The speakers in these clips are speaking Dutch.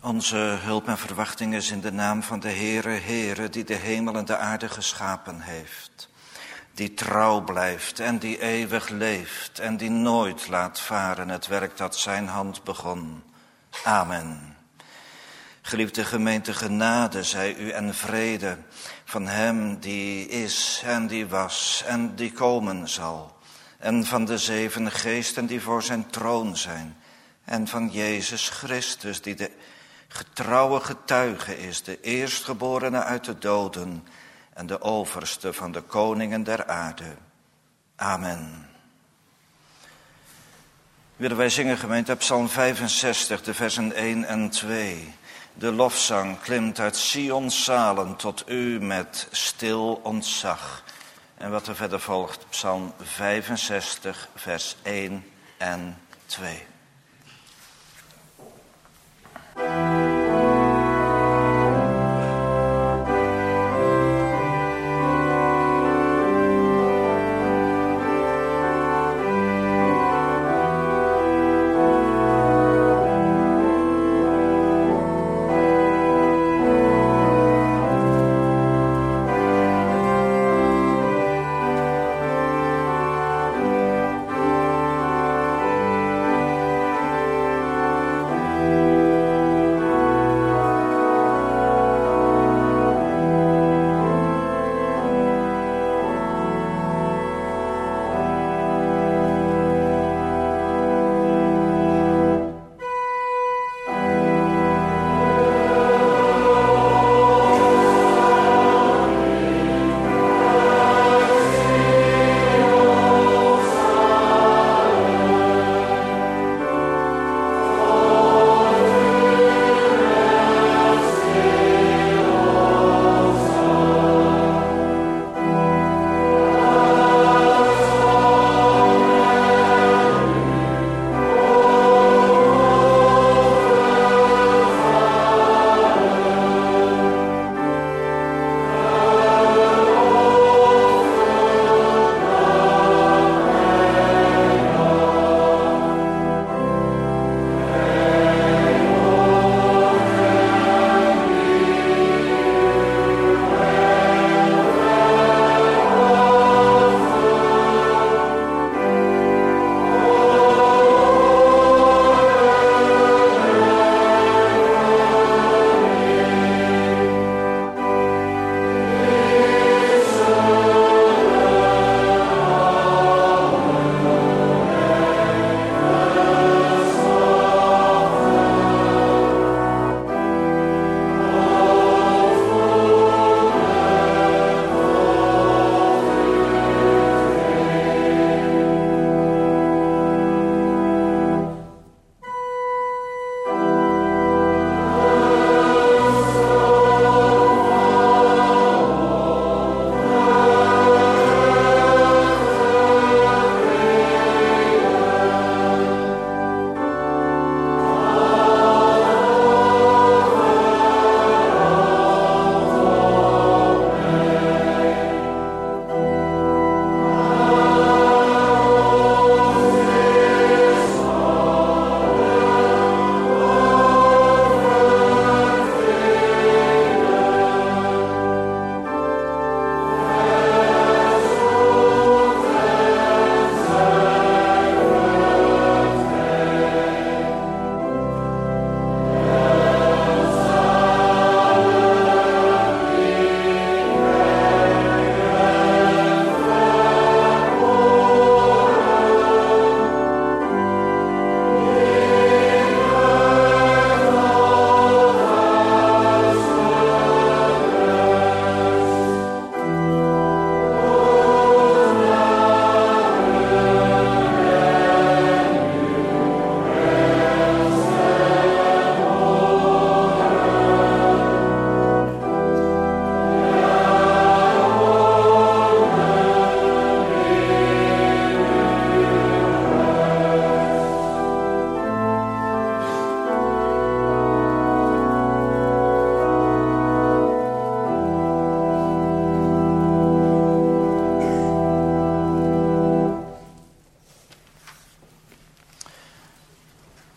Onze hulp en verwachting is in de naam van de Heere, die de hemel en de aarde geschapen heeft. Die trouw blijft en die eeuwig leeft en die nooit laat varen het werk dat zijn hand begon. Amen. Geliefde gemeente, genade zij u en vrede van hem die is en die was en die komen zal. En van de 7 geesten die voor zijn troon zijn. En van Jezus Christus die de getrouwe getuige is, de eerstgeborene uit de doden en de overste van de koningen der aarde. Amen. Willen wij zingen, gemeente, Psalm 65, de versen 1 en 2. De lofzang klimt uit Sions zalen tot u met stil ontzag. En wat er verder volgt, Psalm 65, vers 1 en 2.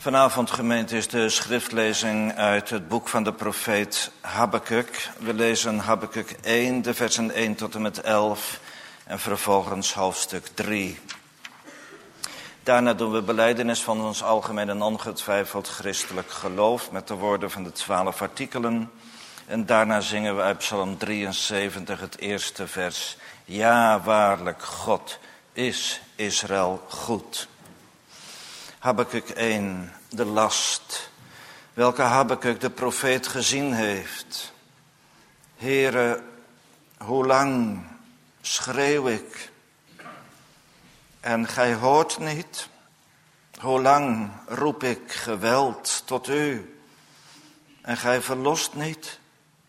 Vanavond, gemeente, is de schriftlezing uit het boek van de profeet Habakuk. We lezen Habakuk 1, de versen 1 tot en met 11 en vervolgens hoofdstuk 3. Daarna doen we belijdenis van ons algemeen en ongetwijfeld christelijk geloof met de woorden van de 12 artikelen. En daarna zingen we uit Psalm 73 het eerste vers. Ja, waarlijk, God is Israël goed. Habakuk 1, de last, welke Habakuk de profeet gezien heeft. Heere, hoe lang schreeuw ik en gij hoort niet? Hoe lang roep ik geweld tot u en gij verlost niet?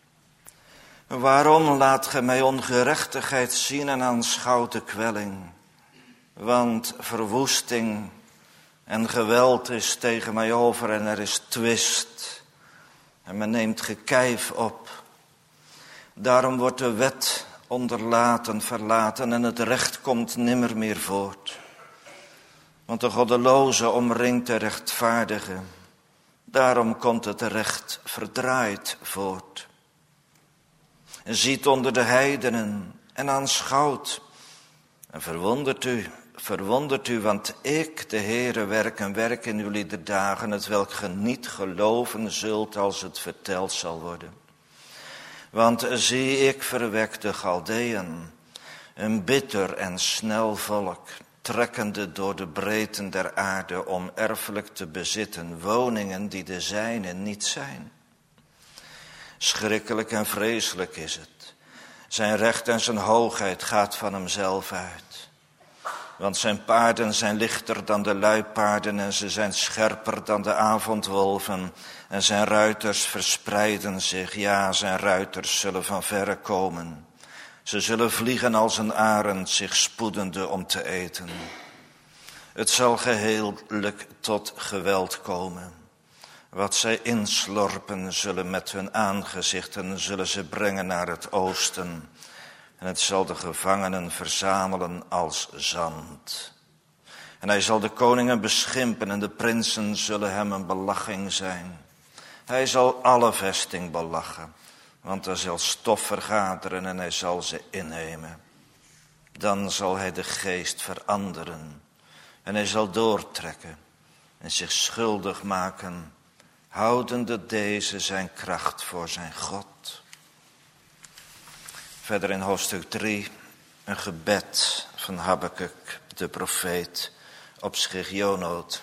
Waarom laat gij mij ongerechtigheid zien en aanschouwt de kwelling? Want verwoesting en geweld is tegen mij over en er is twist. En men neemt gekijf op. Daarom wordt de wet onderlaten, verlaten en het recht komt nimmer meer voort. Want de goddeloze omringt de rechtvaardige. Daarom komt het recht verdraaid voort. En ziet onder de heidenen en aanschouwt. En verwondert u, want ik, de Heere, werk in uw dagen, het welk ge niet geloven zult als het verteld zal worden. Want zie, ik verwek de Galdeën, een bitter en snel volk, trekkende door de breedten der aarde om erfelijk te bezitten woningen die de zijne niet zijn. Schrikkelijk en vreselijk is het. Zijn recht en zijn hoogheid gaat van hemzelf uit. Want zijn paarden zijn lichter dan de luipaarden en ze zijn scherper dan de avondwolven. En zijn ruiters verspreiden zich, ja, zijn ruiters zullen van verre komen. Ze zullen vliegen als een arend, zich spoedende om te eten. Het zal geheellijk tot geweld komen. Wat zij inslorpen zullen met hun aangezichten, zullen ze brengen naar het oosten. En het zal de gevangenen verzamelen als zand. En hij zal de koningen beschimpen en de prinsen zullen hem een belaching zijn. Hij zal alle vesting belachen, want er zal stof vergaderen en hij zal ze innemen. Dan zal hij de geest veranderen en hij zal doortrekken en zich schuldig maken, houdende deze zijn kracht voor zijn God. Verder in hoofdstuk 3 een gebed van Habakuk, de profeet, op Schigionoot.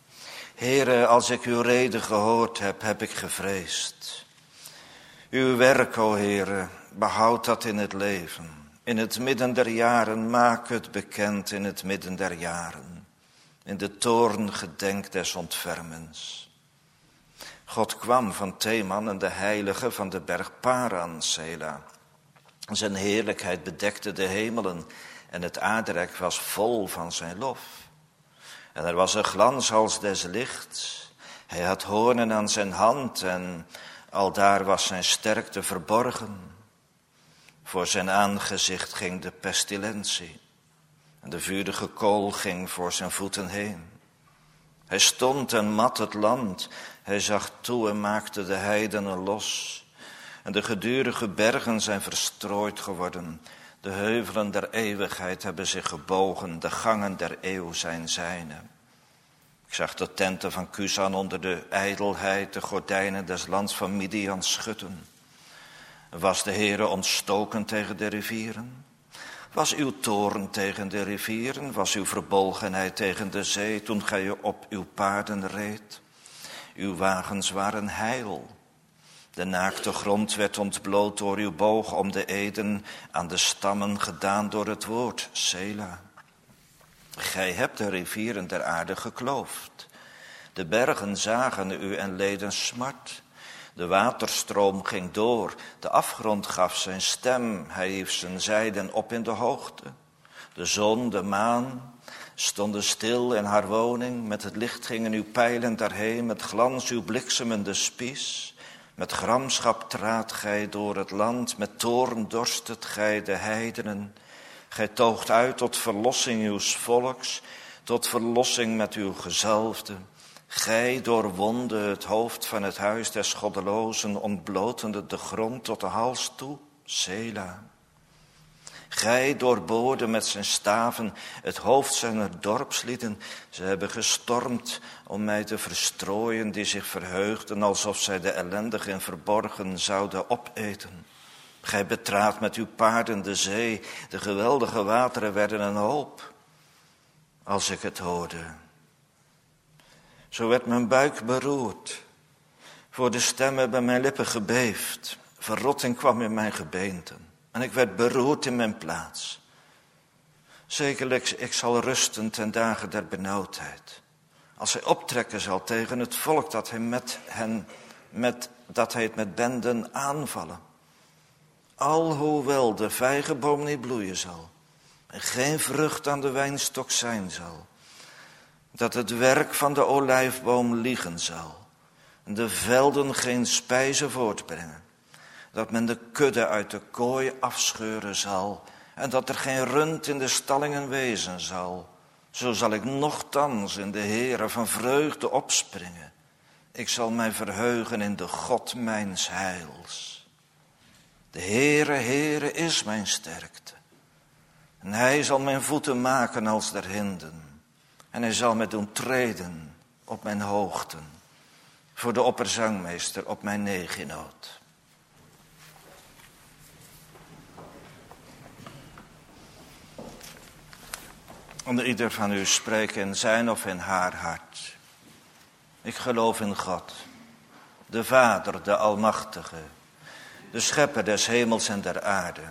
Heere, als ik uw reden gehoord heb, heb ik gevreesd. Uw werk, o Heere, behoud dat in het leven. In het midden der jaren, maak het bekend in het midden der jaren. In de toorn gedenk des ontfermens. God kwam van Teman en de heilige van de berg Paran, Sela. Zijn heerlijkheid bedekte de hemelen en het aardrek was vol van zijn lof. En er was een glans als des lichts. Hij had hoornen aan zijn hand en aldaar was zijn sterkte verborgen. Voor zijn aangezicht ging de pestilentie en de vurige kool ging voor zijn voeten heen. Hij stond en mat het land, hij zag toe en maakte de heidenen los. En de gedurige bergen zijn verstrooid geworden. De heuvelen der eeuwigheid hebben zich gebogen. De gangen der eeuw zijn zijne. Ik zag de tenten van Kusan onder de ijdelheid, de gordijnen des lands van Midian schutten. Was de Heere ontstoken tegen de rivieren? Was uw toorn tegen de rivieren? Was uw verbolgenheid tegen de zee toen gij op uw paarden reed? Uw wagens waren heil. De naakte grond werd ontbloot door uw boog om de eden aan de stammen gedaan door het woord, Sela. Gij hebt de rivieren der aarde gekloofd. De bergen zagen u en leden smart. De waterstroom ging door, de afgrond gaf zijn stem, hij hief zijn zijden op in de hoogte. De zon, de maan stonden stil in haar woning, met het licht gingen uw pijlen daarheen, met glans uw bliksemende spies. Met gramschap traadt gij door het land, met toorn dorstet gij de heidenen. Gij toogt uit tot verlossing uws volks, tot verlossing met uw gezalfde. Gij doorwonde het hoofd van het huis des goddelozen, ontblotende de grond tot de hals toe, Sela. Gij doorboorde met zijn staven het hoofd zijner dorpslieden. Ze hebben gestormd om mij te verstrooien, die zich verheugden alsof zij de ellendigen in verborgen zouden opeten. Gij betraadt met uw paarden de zee, de geweldige wateren werden een hoop. Als ik het hoorde, zo werd mijn buik beroerd. Voor de stem hebben mijn lippen gebeefd. Verrotting kwam in mijn gebeenten. En ik werd beroerd in mijn plaats. Zekerlijk, ik zal rusten ten dagen der benauwdheid. Als hij optrekken zal tegen het volk dat hij het met benden aanvallen. Alhoewel de vijgenboom niet bloeien zal. En geen vrucht aan de wijnstok zijn zal. Dat het werk van de olijfboom liegen zal. En de velden geen spijze voortbrengen. Dat men de kudde uit de kooi afscheuren zal. En dat er geen rund in de stallingen wezen zal. Zo zal ik nochtans in de Heere van vreugde opspringen. Ik zal mij verheugen in de God mijns heils. De Heere is mijn sterkte. En hij zal mijn voeten maken als der hinden. En hij zal mij doen treden op mijn hoogten. Voor de opperzangmeester op mijn neginoot. Onder ieder van u spreken in zijn of in haar hart. Ik geloof in God, de Vader, de Almachtige, de Schepper des hemels en der aarde.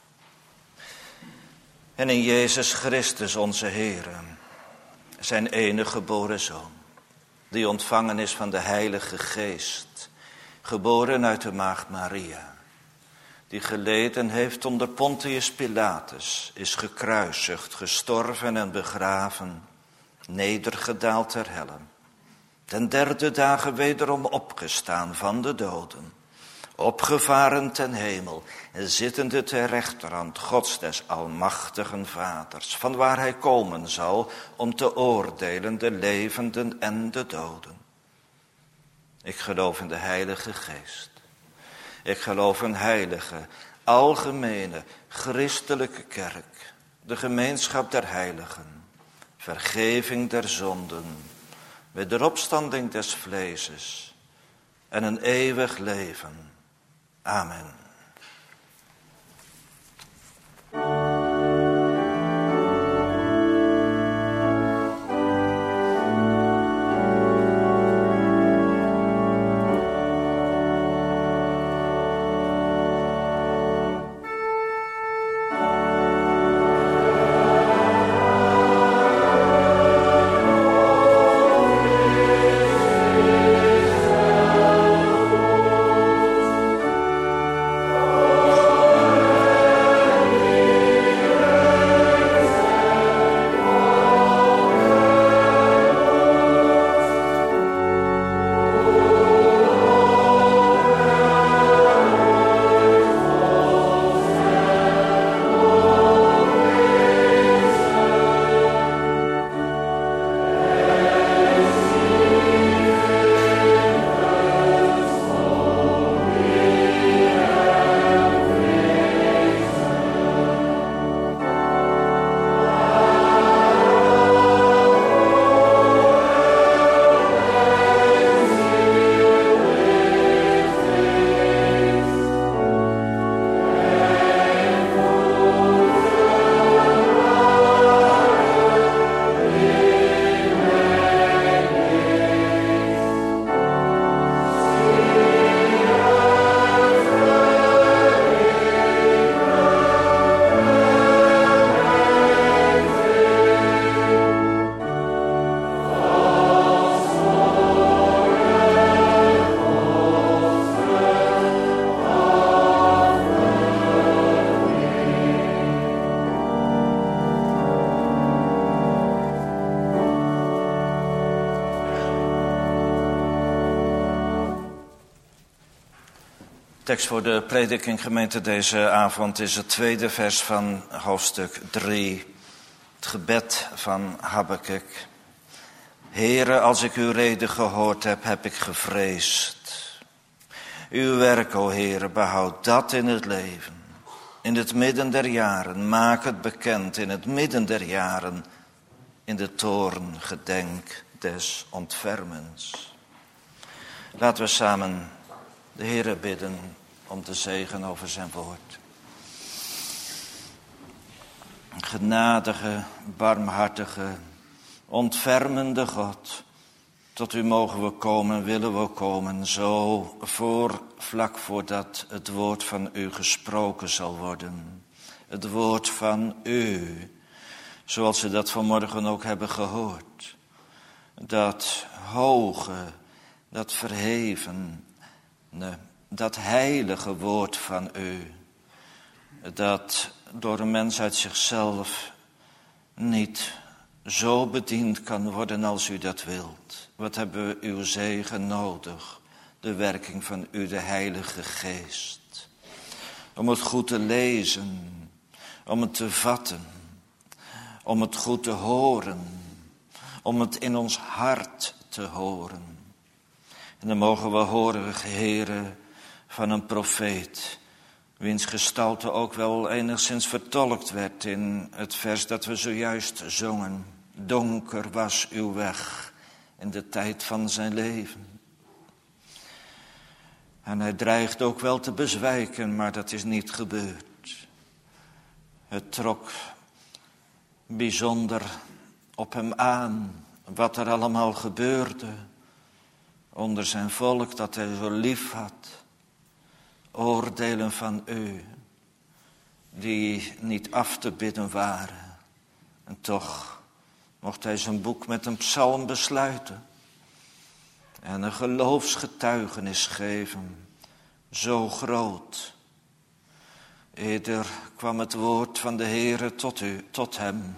En in Jezus Christus onze Heere, zijn enige geboren Zoon, die ontvangen is van de Heilige Geest, geboren uit de maagd Maria, die geleden heeft onder Pontius Pilatus, is gekruisigd, gestorven en begraven, nedergedaald ter helle, ten derde dagen wederom opgestaan van de doden, opgevaren ten hemel, en zittende ter rechterhand Gods des almachtigen Vaders, van waar hij komen zal om te oordelen de levenden en de doden. Ik geloof in de Heilige Geest. Ik geloof in heilige, algemene, christelijke kerk, de gemeenschap der heiligen, vergeving der zonden, wederopstanding des vleeses en een eeuwig leven. Amen. Tekst voor de predikinggemeente deze avond is het tweede vers van hoofdstuk 3. Het gebed van Habakuk. Heere, als ik uw reden gehoord heb, heb ik gevreesd. Uw werk, o Heere, behoud dat in het leven. In het midden der jaren, maak het bekend. In het midden der jaren, in de toorn gedenk des ontfermens. Laten we samen de Heere bidden om de zegen over zijn woord. Genadige, barmhartige, ontfermende God, tot u mogen we komen, willen we komen, zo vlak voordat het woord van u gesproken zal worden. Het woord van u, zoals we dat vanmorgen ook hebben gehoord. Dat hoge, dat verheven, dat heilige woord van u, dat door een mens uit zichzelf niet zo bediend kan worden als u dat wilt. Wat hebben we uw zegen nodig? De werking van u, de Heilige Geest. Om het goed te lezen, om het te vatten, om het goed te horen, om het in ons hart te horen. En dan mogen we horen, Heere, van een profeet, wiens gestalte ook wel enigszins vertolkt werd in het vers dat we zojuist zongen. Donker was uw weg in de tijd van zijn leven. En hij dreigt ook wel te bezwijken, maar dat is niet gebeurd. Het trok bijzonder op hem aan wat er allemaal gebeurde onder zijn volk dat hij zo lief had. Oordelen van u die niet af te bidden waren. En toch mocht hij zijn boek met een psalm besluiten en een geloofsgetuigenis geven, zo groot. Eerder kwam het woord van de Heere tot hem,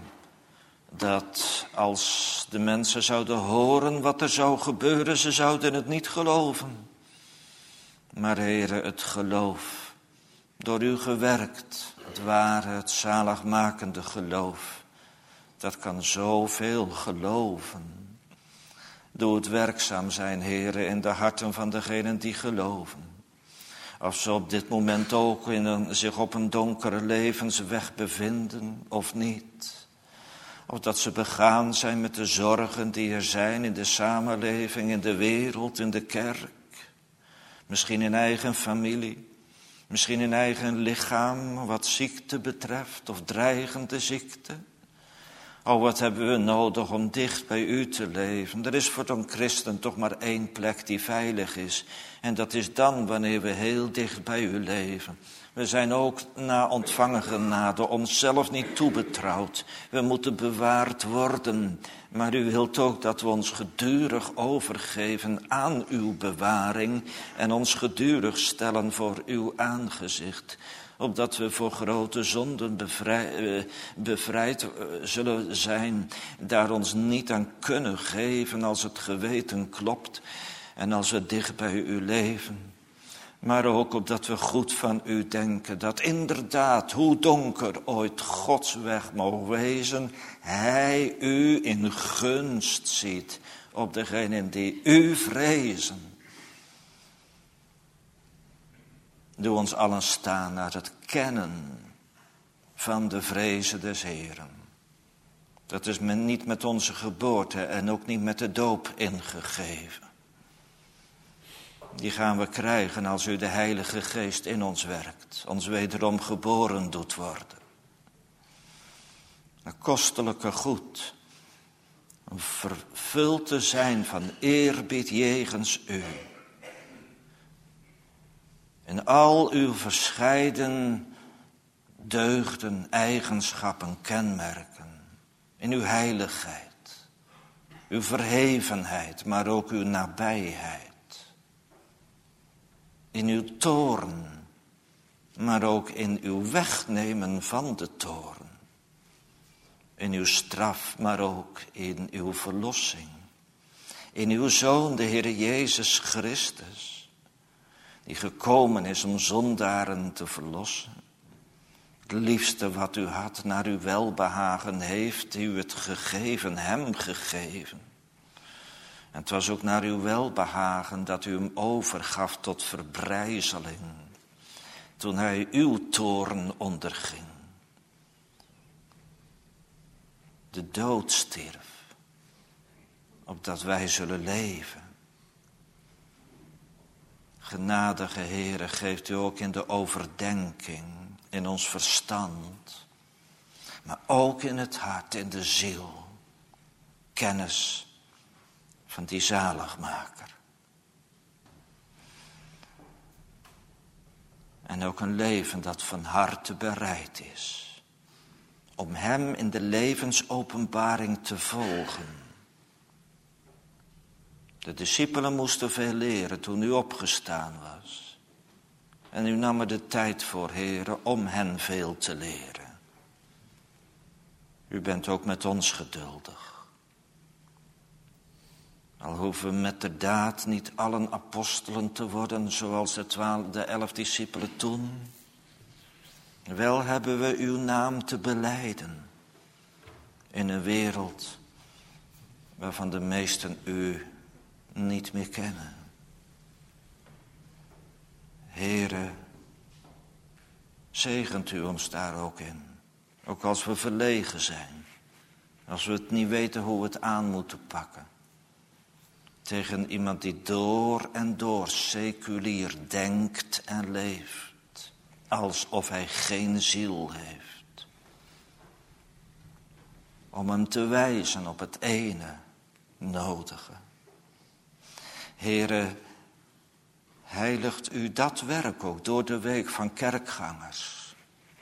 dat als de mensen zouden horen wat er zou gebeuren, ze zouden het niet geloven. Maar Heere, het geloof, door u gewerkt, het ware, het zaligmakende geloof, dat kan zoveel geloven. Doe het werkzaam zijn, Heere, in de harten van degenen die geloven. Of ze op dit moment ook zich op een donkere levensweg bevinden of niet. Of dat ze begaan zijn met de zorgen die er zijn in de samenleving, in de wereld, in de kerk. Misschien in eigen familie, misschien in eigen lichaam wat ziekte betreft of dreigende ziekte. Oh, wat hebben we nodig om dicht bij u te leven. Er is voor een christen toch maar één plek die veilig is. En dat is dan wanneer we heel dicht bij u leven. We zijn ook na ontvangen genade onszelf niet toebetrouwd. We moeten bewaard worden. Maar u wilt ook dat we ons gedurig overgeven aan uw bewaring. En ons gedurig stellen voor uw aangezicht. Opdat we voor grote zonden bevrijd zullen zijn. Daar ons niet aan kunnen geven als het geweten klopt. En als we dicht bij u leven. Maar ook opdat we goed van u denken. Dat inderdaad, hoe donker ooit Gods weg mogen wezen. Hij u in gunst ziet op degenen die u vrezen. Doe ons allen staan naar het kennen van de vrezen des Heeren. Dat is niet met onze geboorte en ook niet met de doop ingegeven. Die gaan we krijgen als u de Heilige Geest in ons werkt. Ons wederom geboren doet worden. Een kostelijke goed. Om vervuld te zijn van eerbied jegens u. In al uw verscheiden deugden, eigenschappen, kenmerken. In uw heiligheid. Uw verhevenheid, maar ook uw nabijheid. In uw toorn, maar ook in uw wegnemen van de toorn. In uw straf, maar ook in uw verlossing. In uw Zoon, de Heer Jezus Christus, die gekomen is om zondaren te verlossen. Het liefste wat u had, naar uw welbehagen heeft u het gegeven, hem gegeven. En het was ook naar uw welbehagen dat u hem overgaf tot verbrijzeling, toen hij uw toorn onderging. De dood stierf, opdat wij zullen leven. Genadige Heere, geeft u ook in de overdenking, in ons verstand, maar ook in het hart, in de ziel, kennis van die zaligmaker. En ook een leven dat van harte bereid is om hem in de levensopenbaring te volgen. De discipelen moesten veel leren toen u opgestaan was. En u nam er de tijd voor, Heere, om hen veel te leren. U bent ook met ons geduldig. Al hoeven we met de daad niet allen apostelen te worden, zoals de 11 discipelen toen. Wel hebben we uw naam te belijden in een wereld waarvan de meesten u niet meer kennen. Heere, zegent u ons daar ook in. Ook als we verlegen zijn. Als we het niet weten hoe we het aan moeten pakken. Tegen iemand die door en door seculier denkt en leeft. Alsof hij geen ziel heeft. Om hem te wijzen op het ene nodige. Heere, heiligt u dat werk ook door de week van kerkgangers.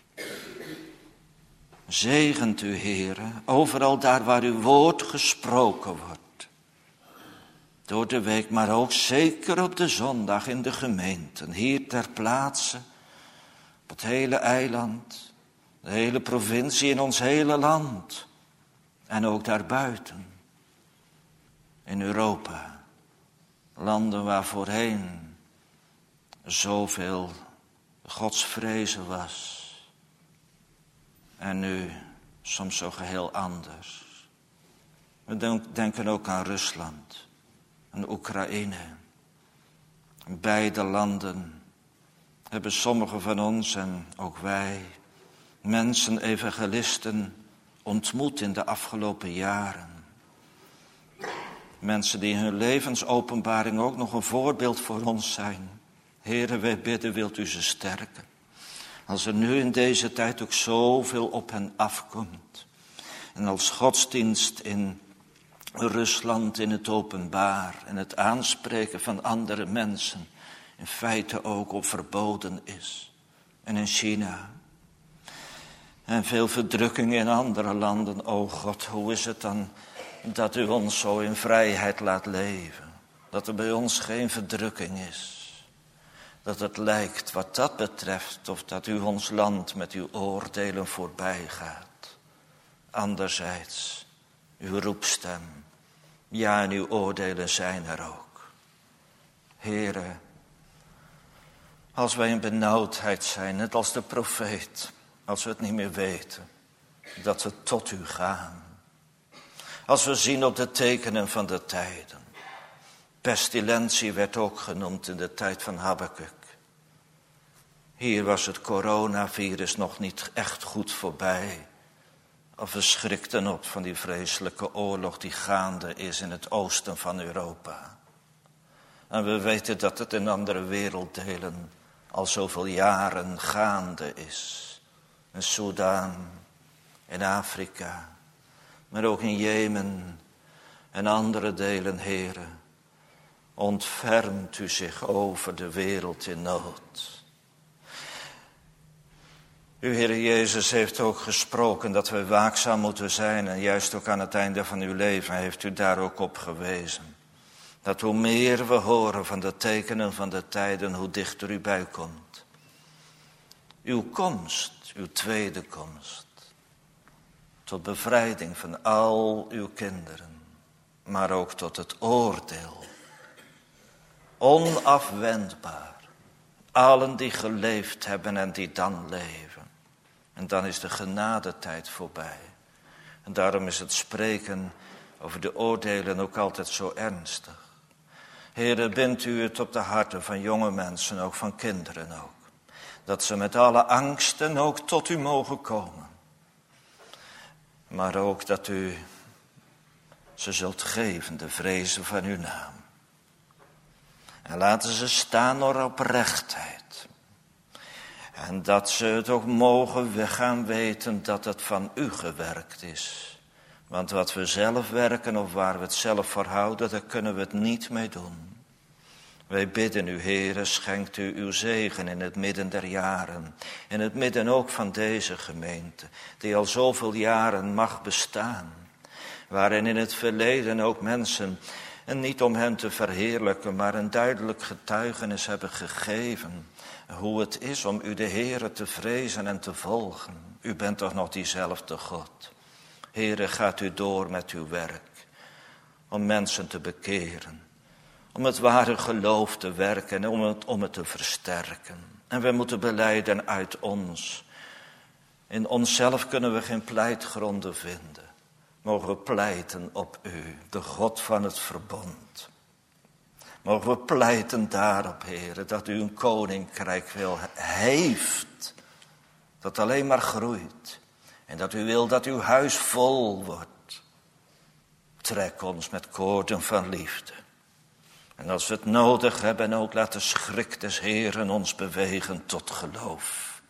Zegent u, Heere, overal daar waar uw woord gesproken wordt. Door de week, maar ook zeker op de zondag in de gemeenten, hier ter plaatse, op het hele eiland, de hele provincie, in ons hele land. En ook daarbuiten, in Europa, landen waar voorheen zoveel godsvrezen was. En nu soms zo geheel anders. We denken ook aan Rusland en Oekraïne. In beide landen hebben sommigen van ons en ook wij mensen, evangelisten, ontmoet in de afgelopen jaren. Mensen die in hun levensopenbaring ook nog een voorbeeld voor ons zijn. Heere, wij bidden, wilt u ze sterken. Als er nu in deze tijd ook zoveel op hen afkomt. En als godsdienst in Rusland in het openbaar en het aanspreken van andere mensen in feite ook op verboden is. En in China. En veel verdrukking in andere landen. O God, hoe is het dan dat u ons zo in vrijheid laat leven? Dat er bij ons geen verdrukking is. Dat het lijkt wat dat betreft of dat u ons land met uw oordelen voorbij gaat. Anderzijds, uw roepstem. Ja, en uw oordelen zijn er ook. Heere, als wij in benauwdheid zijn, net als de profeet, als we het niet meer weten, dat we tot u gaan. Als we zien op de tekenen van de tijden. Pestilentie werd ook genoemd in de tijd van Habakuk. Hier was het coronavirus nog niet echt goed voorbij. Of we schrikten op van die vreselijke oorlog die gaande is in het oosten van Europa. En we weten dat het in andere werelddelen al zoveel jaren gaande is. In Sudan, in Afrika, maar ook in Jemen en andere delen, Heere. Ontfermt u zich over de wereld in nood. Uw Heer Jezus heeft ook gesproken dat we waakzaam moeten zijn. En juist ook aan het einde van uw leven heeft u daar ook op gewezen. Dat hoe meer we horen van de tekenen van de tijden, hoe dichter u bij komt. Uw komst, uw tweede komst. Tot bevrijding van al uw kinderen. Maar ook tot het oordeel. Onafwendbaar. Allen die geleefd hebben en die dan leven. En dan is de genadetijd voorbij. En daarom is het spreken over de oordelen ook altijd zo ernstig. Heere, bindt u het op de harten van jonge mensen, ook van kinderen ook. Dat ze met alle angsten ook tot u mogen komen. Maar ook dat u ze zult geven, de vrezen van uw naam. En laten ze staan door oprechtheid. En dat ze het ook mogen gaan weten dat het van u gewerkt is. Want wat we zelf werken of waar we het zelf voor houden, daar kunnen we het niet mee doen. Wij bidden u, Heere, schenkt u uw zegen in het midden der jaren. In het midden ook van deze gemeente, die al zoveel jaren mag bestaan. Waarin in het verleden ook mensen, en niet om hen te verheerlijken, maar een duidelijk getuigenis hebben gegeven. Hoe het is om u de Heere te vrezen en te volgen. U bent toch nog diezelfde God. Heere, gaat u door met uw werk. Om mensen te bekeren. Om het ware geloof te werken en om het te versterken. En we moeten belijden uit ons. In onszelf kunnen we geen pleitgronden vinden. Mogen we pleiten op u, de God van het verbond. Mogen we pleiten daarop, Heere, dat u een koninkrijk heeft. Dat alleen maar groeit. En dat u wil dat uw huis vol wordt. Trek ons met koorden van liefde. En als we het nodig hebben, ook laat de schrik des Heeren ons bewegen tot geloof.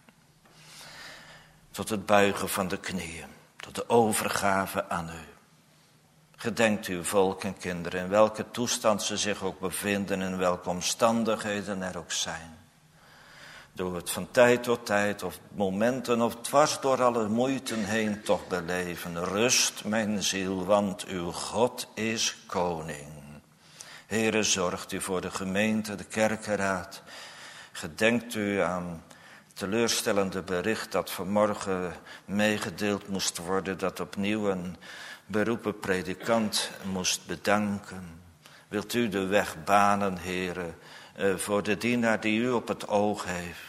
Tot het buigen van de knieën. Tot de overgave aan u. Gedenkt uw volk en kinderen in welke toestand ze zich ook bevinden. In welke omstandigheden er ook zijn. Doe het van tijd tot tijd of momenten of dwars door alle moeiten heen toch beleven. Rust mijn ziel, want uw God is koning. Heere, zorgt u voor de gemeente, de kerkenraad. Gedenkt u aan het teleurstellende bericht dat vanmorgen meegedeeld moest worden. Dat opnieuw een beroepen predikant moest bedanken. Wilt u de weg banen, Heere, voor de dienaar die u op het oog heeft.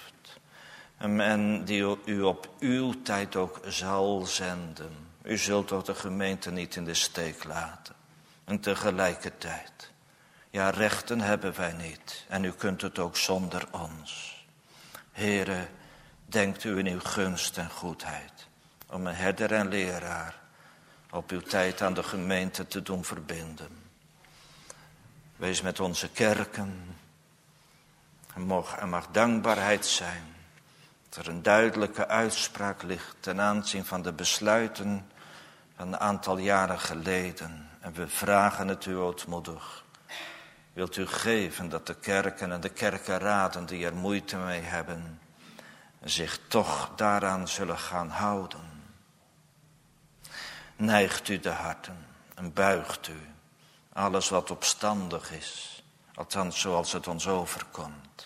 En die u op uw tijd ook zal zenden. U zult toch de gemeente niet in de steek laten. En tegelijkertijd, ja, rechten hebben wij niet. En u kunt het ook zonder ons. Heere, denkt u in uw gunst en goedheid. Om een herder en leraar op uw tijd aan de gemeente te doen verbinden. Wees met onze kerken. Er mag dankbaarheid zijn. Dat er een duidelijke uitspraak ligt ten aanzien van de besluiten van een aantal jaren geleden. En we vragen het u ootmoedig. Wilt u geven dat de kerken en de kerkenraden die er moeite mee hebben, zich toch daaraan zullen gaan houden. Neigt u de harten en buigt u alles wat opstandig is, althans zoals het ons overkomt.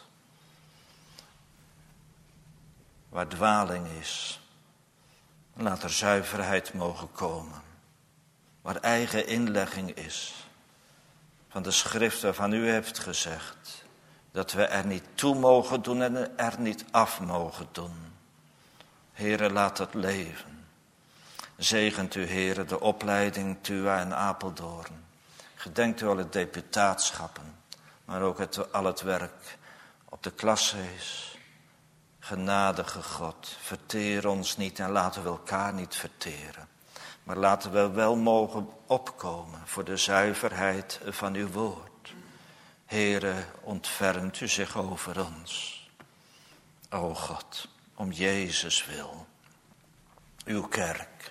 Waar dwaling is, laat er zuiverheid mogen komen. Waar eigen inlegging is van de schrift waarvan u heeft gezegd dat we er niet toe mogen doen en er niet af mogen doen. Heere, laat het leven. Zegent u, Heere, de opleiding Tua en Apeldoorn. Gedenkt u alle deputaatschappen, maar ook al het werk op de klasse's. Genadige God, verteer ons niet en laten we elkaar niet verteren. Maar laten we wel mogen opkomen voor de zuiverheid van uw woord. Heere, ontfermt u zich over ons. O God, om Jezus wil. Uw kerk.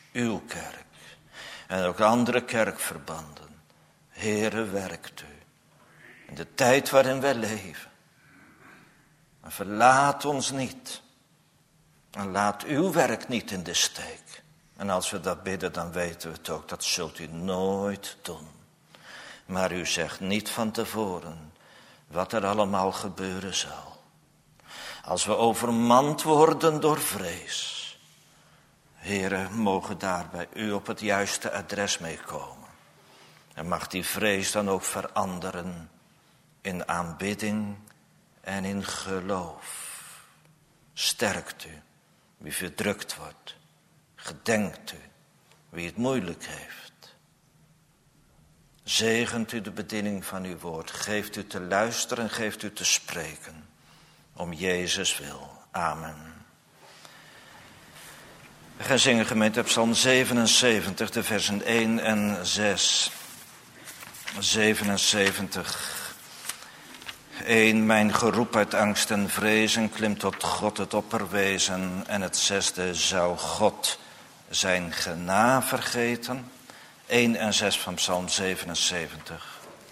En ook andere kerkverbanden. Heere, werkt u. In de tijd waarin wij leven. En verlaat ons niet. En laat uw werk niet in de steek. En als we dat bidden, dan weten we het ook. Dat zult u nooit doen. Maar u zegt niet van tevoren wat er allemaal gebeuren zal. Als we overmand worden door vrees. Heere, mogen daar bij u op het juiste adres mee komen. En mag die vrees dan ook veranderen in aanbidding en in geloof. Sterkt u wie verdrukt wordt. Gedenkt u wie het moeilijk heeft. Zegent u de bediening van uw woord. Geeft u te luisteren, geeft u te spreken. Om Jezus wil. Amen. We gaan zingen gemeente op Psalm 77, de versen 1 en 6. 77. 1. Mijn geroep uit angst en vrezen klimt tot God het opperwezen. En het 6e, zou God zijn gena vergeten? 1 en 6 van Psalm 77.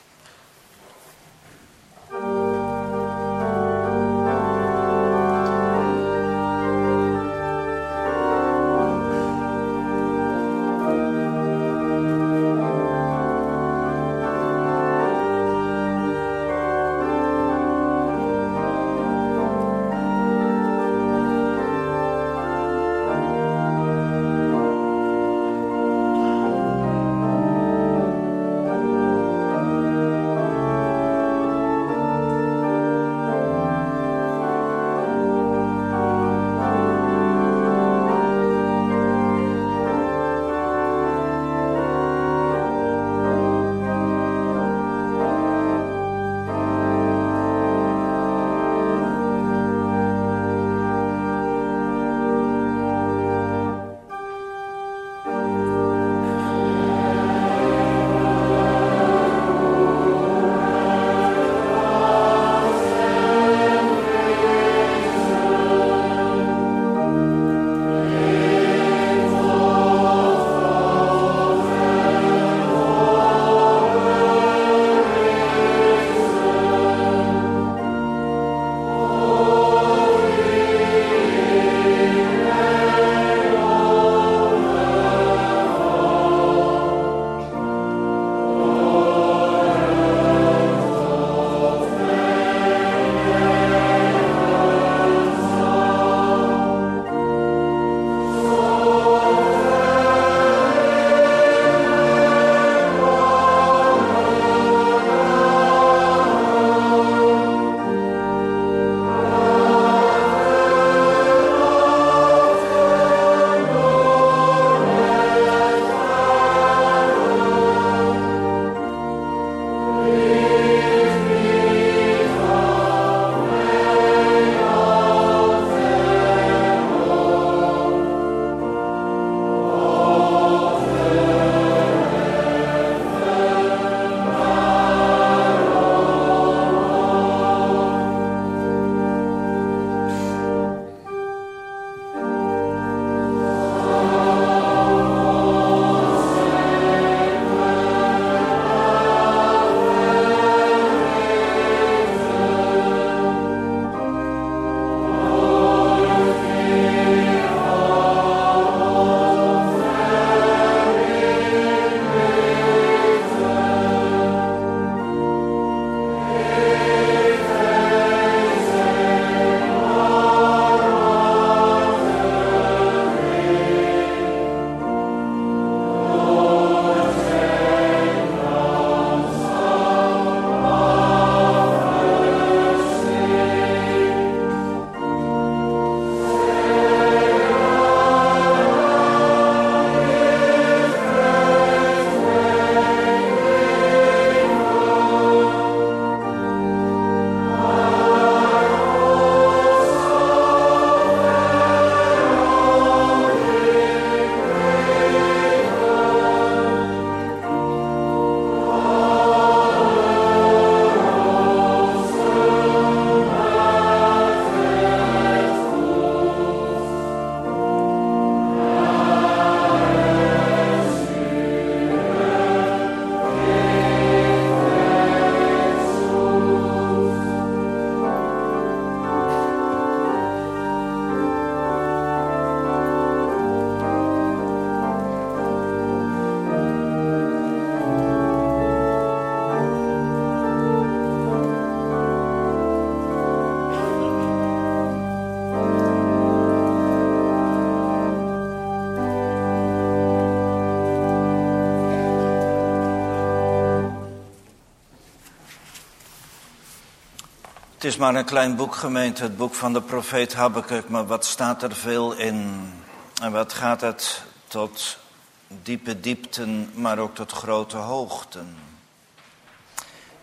Het is maar een klein boek, gemeente, het boek van de profeet Habakuk, maar wat staat er veel in? En wat gaat het tot diepe diepten, maar ook tot grote hoogten?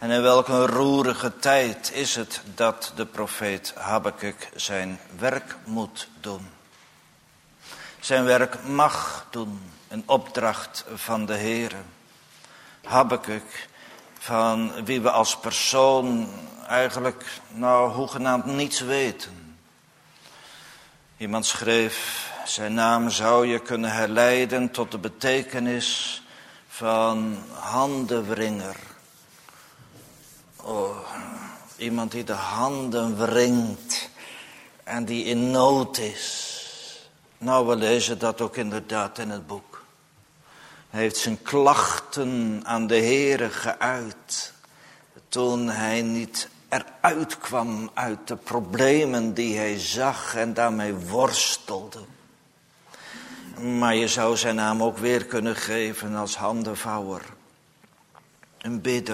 En in welke roerige tijd is het dat de profeet Habakuk zijn werk moet doen. Zijn werk mag doen, een opdracht van de Heere. Habakuk, van wie we als persoon eigenlijk hoegenaamd niets weten. Iemand schreef, zijn naam zou je kunnen herleiden tot de betekenis van handenwringer. Oh, iemand die de handen wringt en die in nood is. Nou, we lezen dat ook inderdaad in het boek. Hij heeft zijn klachten aan de Heere geuit. Toen hij niet eruit kwam uit de problemen die hij zag en daarmee worstelde. Maar je zou zijn naam ook weer kunnen geven als handenvouwer. Een bidder.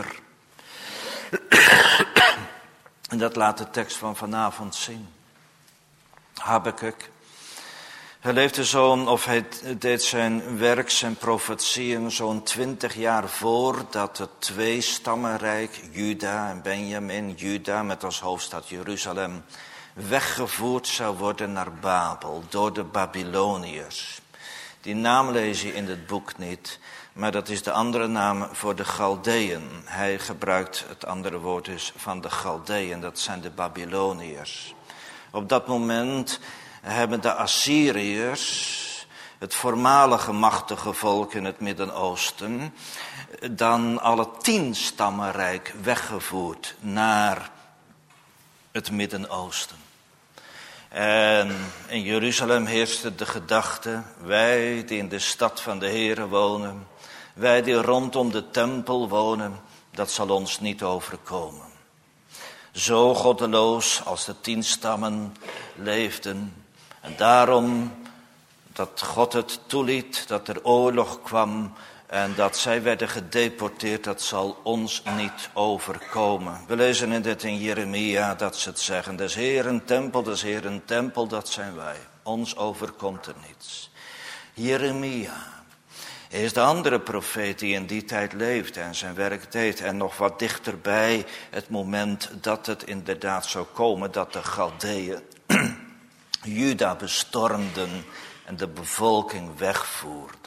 En dat laat de tekst van vanavond zien. Habakuk. Hij leefde hij deed zijn werk, zijn profetieën zo'n 20 jaar voordat het tweestammenrijk Juda en Benjamin, Juda met als hoofdstad Jeruzalem, weggevoerd zou worden naar Babel door de Babyloniërs. Die naam lees je in het boek niet, maar dat is de andere naam voor de Galdeën. Hij gebruikt het andere woord dus van de Galdeën, dat zijn de Babyloniërs. Op dat moment hebben de Assyriërs, het voormalige machtige volk in het Midden-Oosten, dan alle 10-stammenrijk weggevoerd naar het Midden-Oosten. En in Jeruzalem heerste de gedachte, wij die in de stad van de Heere wonen, wij die rondom de tempel wonen, dat zal ons niet overkomen. Zo goddeloos als de 10 stammen leefden. En daarom dat God het toeliet, dat er oorlog kwam en dat zij werden gedeporteerd, dat zal ons niet overkomen. We lezen in Jeremia dat ze het zeggen. Des Heeren tempel, dat zijn wij. Ons overkomt er niets. Jeremia is de andere profeet die in die tijd leefde en zijn werk deed. En nog wat dichterbij het moment dat het inderdaad zou komen, dat de Galdeën Juda bestormden en de bevolking wegvoerden.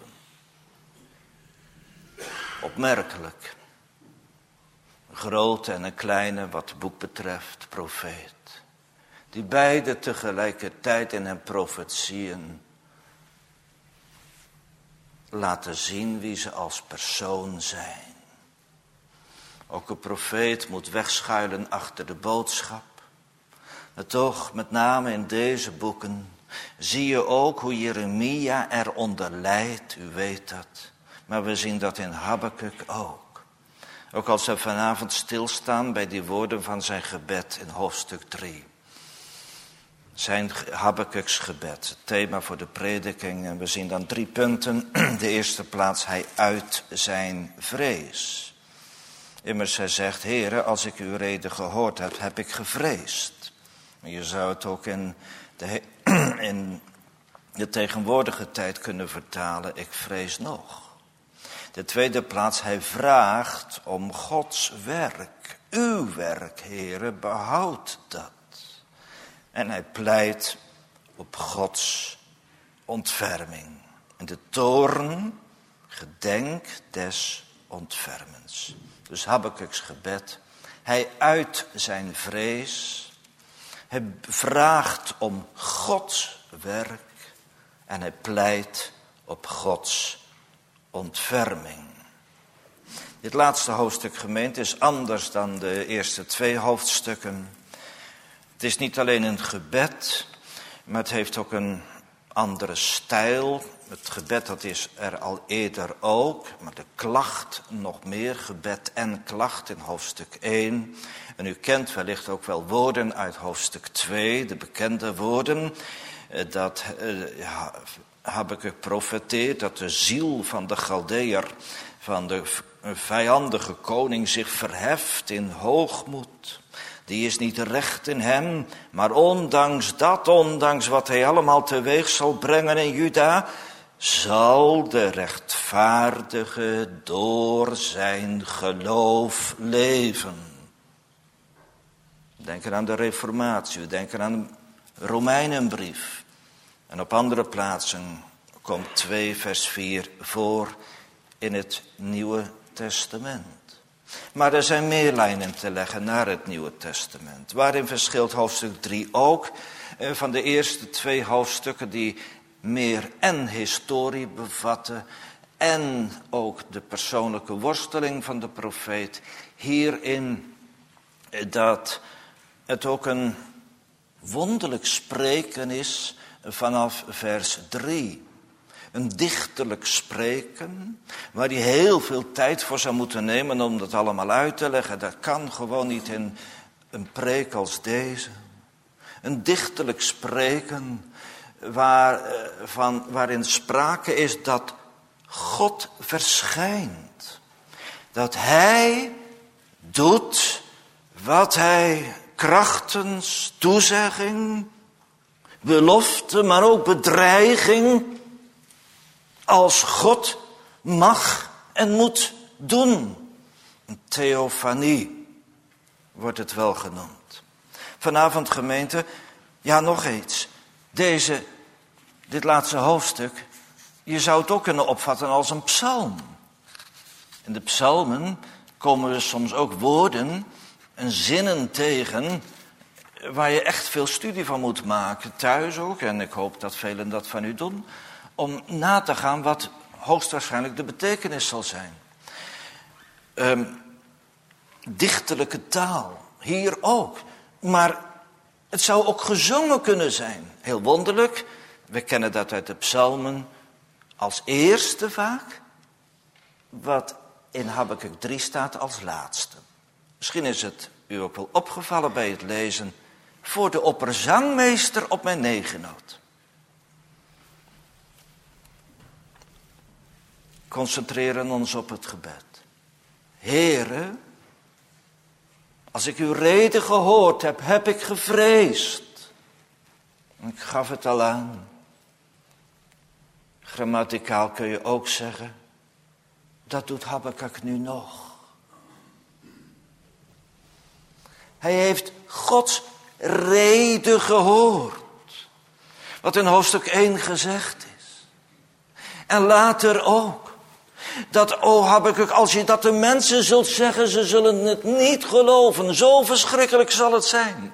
Opmerkelijk. Een grote en een kleine, wat het boek betreft, profeet. Die beide tegelijkertijd in hun profetieën laten zien wie ze als persoon zijn. Ook een profeet moet wegschuilen achter de boodschap. Maar toch, met name in deze boeken, zie je ook hoe Jeremia eronder lijdt, u weet dat. Maar we zien dat in Habakuk ook. Ook als we vanavond stilstaan bij die woorden van zijn gebed in hoofdstuk 3. Zijn Habakuks gebed, het thema voor de prediking. En we zien dan 3 punten. De eerste plaats, hij uit zijn vrees. Immers hij zegt, Heere, als ik uw reden gehoord heb, heb ik gevreesd. Maar je zou het ook in de tegenwoordige tijd kunnen vertalen, ik vrees nog. De tweede plaats, hij vraagt om Gods werk. Uw werk, Heere, behoud dat. En hij pleit op Gods ontferming. En de toorn, gedenk des ontfermens. Dus Habakuks gebed. Hij uit zijn vrees. Hij vraagt om Gods werk. En hij pleit op Gods ontferming. Dit laatste hoofdstuk, gemeente, is anders dan de eerste 2 hoofdstukken. Het is niet alleen een gebed, maar het heeft ook een andere stijl. Het gebed, dat is er al eerder ook, maar de klacht nog meer, gebed en klacht in hoofdstuk 1. En u kent wellicht ook wel woorden uit hoofdstuk 2, de bekende woorden, dat Habakuk profeteert, dat de ziel van de Galdeër, van de vijandige koning zich verheft in hoogmoed. Die is niet recht in hem, maar ondanks wat hij allemaal teweeg zal brengen in Juda, zal de rechtvaardige door zijn geloof leven. We denken aan de Reformatie, we denken aan de Romeinenbrief. En op andere plaatsen komt 2 vers 4 voor in het Nieuwe Testament. Maar er zijn meer lijnen te leggen naar het Nieuwe Testament. Waarin verschilt hoofdstuk 3 ook van de eerste 2 hoofdstukken die meer en historie bevatten en ook de persoonlijke worsteling van de profeet. Hierin dat het ook een wonderlijk spreken is vanaf vers 3. Een dichterlijk spreken, waar hij heel veel tijd voor zou moeten nemen om dat allemaal uit te leggen. Dat kan gewoon niet in een preek als deze. Een dichterlijk spreken waarin sprake is dat God verschijnt. Dat hij doet wat hij krachtens toezegging, belofte, maar ook bedreiging als God mag en moet doen. Een theofanie wordt het wel genoemd. Vanavond gemeente, ja nog iets. Dit laatste hoofdstuk, je zou het ook kunnen opvatten als een psalm. In de psalmen komen er soms ook woorden en zinnen tegen waar je echt veel studie van moet maken. Thuis ook, en ik hoop dat velen dat van u doen. Om na te gaan wat hoogstwaarschijnlijk de betekenis zal zijn. Dichterlijke taal, hier ook. Maar het zou ook gezongen kunnen zijn. Heel wonderlijk, we kennen dat uit de psalmen als eerste vaak. Wat in Habakuk 3 staat als laatste. Misschien is het u ook wel opgevallen bij het lezen. Voor de opperzangmeester op mijn negenoot. Concentreren ons op het gebed. Heere, als ik uw reden gehoord heb, heb ik gevreesd. Ik gaf het al aan. Grammaticaal kun je ook zeggen, dat doet Habakuk nu nog. Hij heeft Gods reden gehoord. Wat in hoofdstuk 1 gezegd is. En later ook. Dat, Habakuk, als je dat de mensen zult zeggen, ze zullen het niet geloven. Zo verschrikkelijk zal het zijn.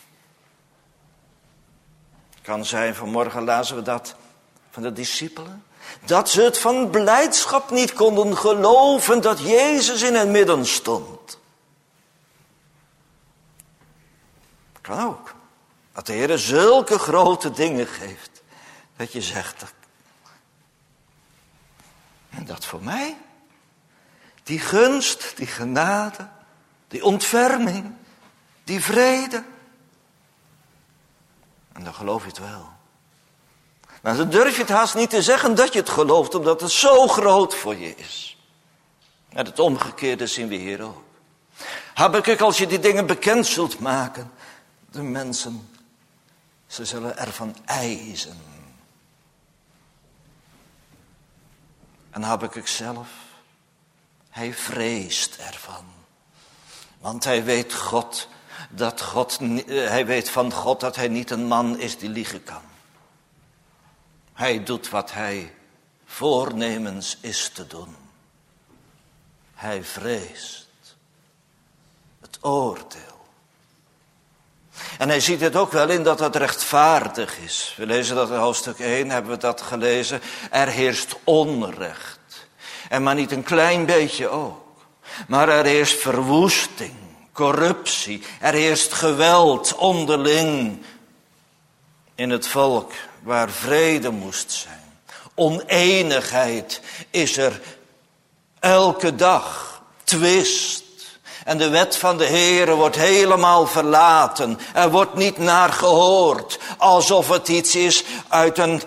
Kan zijn, vanmorgen lazen we dat van de discipelen. Dat ze het van blijdschap niet konden geloven dat Jezus in hun midden stond. Kan ook. Dat de Heer zulke grote dingen geeft. Dat je zegt, en dat voor mij? Die gunst, die genade, die ontferming, die vrede. En dan geloof je het wel. Maar dan durf je het haast niet te zeggen dat je het gelooft, omdat het zo groot voor je is. En het omgekeerde zien we hier ook. Habakuk, als je die dingen bekend zult maken, de mensen, ze zullen ervan ijzen. En Habakuk zelf, hij vreest ervan. Want hij weet hij weet van God dat hij niet een man is die liegen kan. Hij doet wat hij voornemens is te doen. Hij vreest het oordeel. En hij ziet het ook wel in dat het rechtvaardig is. We lezen dat in hoofdstuk 1, hebben we dat gelezen. Er heerst onrecht. En maar niet een klein beetje ook. Maar er heerst verwoesting, corruptie. Er heerst geweld onderling in het volk waar vrede moest zijn. Oneenigheid is er elke dag. Twist. En de wet van de Heere wordt helemaal verlaten. Er wordt niet naar gehoord. Alsof het iets is uit een,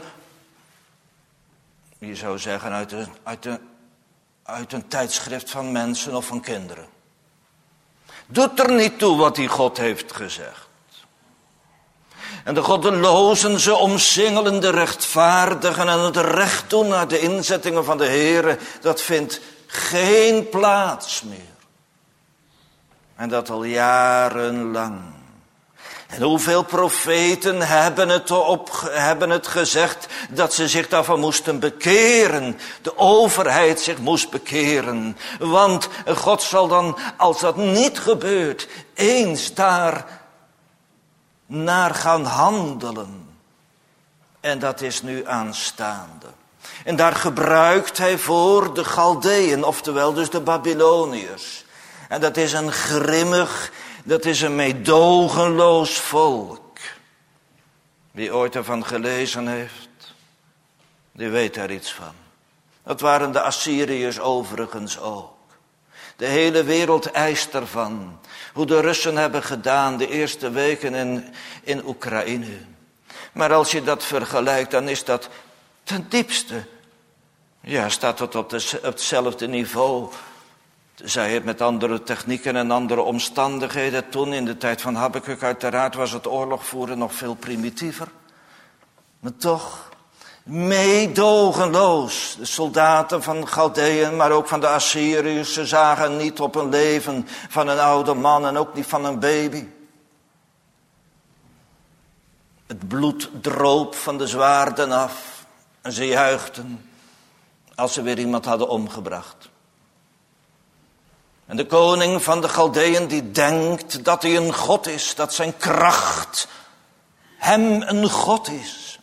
je zou zeggen, uit een tijdschrift van mensen of van kinderen. Doet er niet toe wat die God heeft gezegd. En de goddelozen, ze omsingelen de rechtvaardigen en het recht doen naar de inzettingen van de Heere, dat vindt geen plaats meer. En dat al jarenlang. En hoeveel profeten hebben het gezegd dat ze zich daarvan moesten bekeren. De overheid zich moest bekeren. Want God zal dan, als dat niet gebeurt, eens daar naar gaan handelen. En dat is nu aanstaande. En daar gebruikt hij voor de Galdeën, oftewel dus de Babyloniërs. En dat is een grimmig, dat is een meedogenloos volk. Wie ooit ervan gelezen heeft, die weet daar iets van. Dat waren de Assyriërs overigens ook. De hele wereld eist ervan. Hoe de Russen hebben gedaan de eerste weken in Oekraïne. Maar als je dat vergelijkt, dan is dat ten diepste. Ja, staat het op hetzelfde niveau. Zij het met andere technieken en andere omstandigheden. Toen in de tijd van Habakuk uiteraard was het oorlog voeren nog veel primitiever. Maar toch, meedogenloos. De soldaten van Galdeën, maar ook van de Assyriërs. Ze zagen niet op een leven van een oude man en ook niet van een baby. Het bloed droop van de zwaarden af. En ze juichten als ze weer iemand hadden omgebracht. En de koning van de Galdeën die denkt dat hij een God is. Dat zijn kracht hem een God is.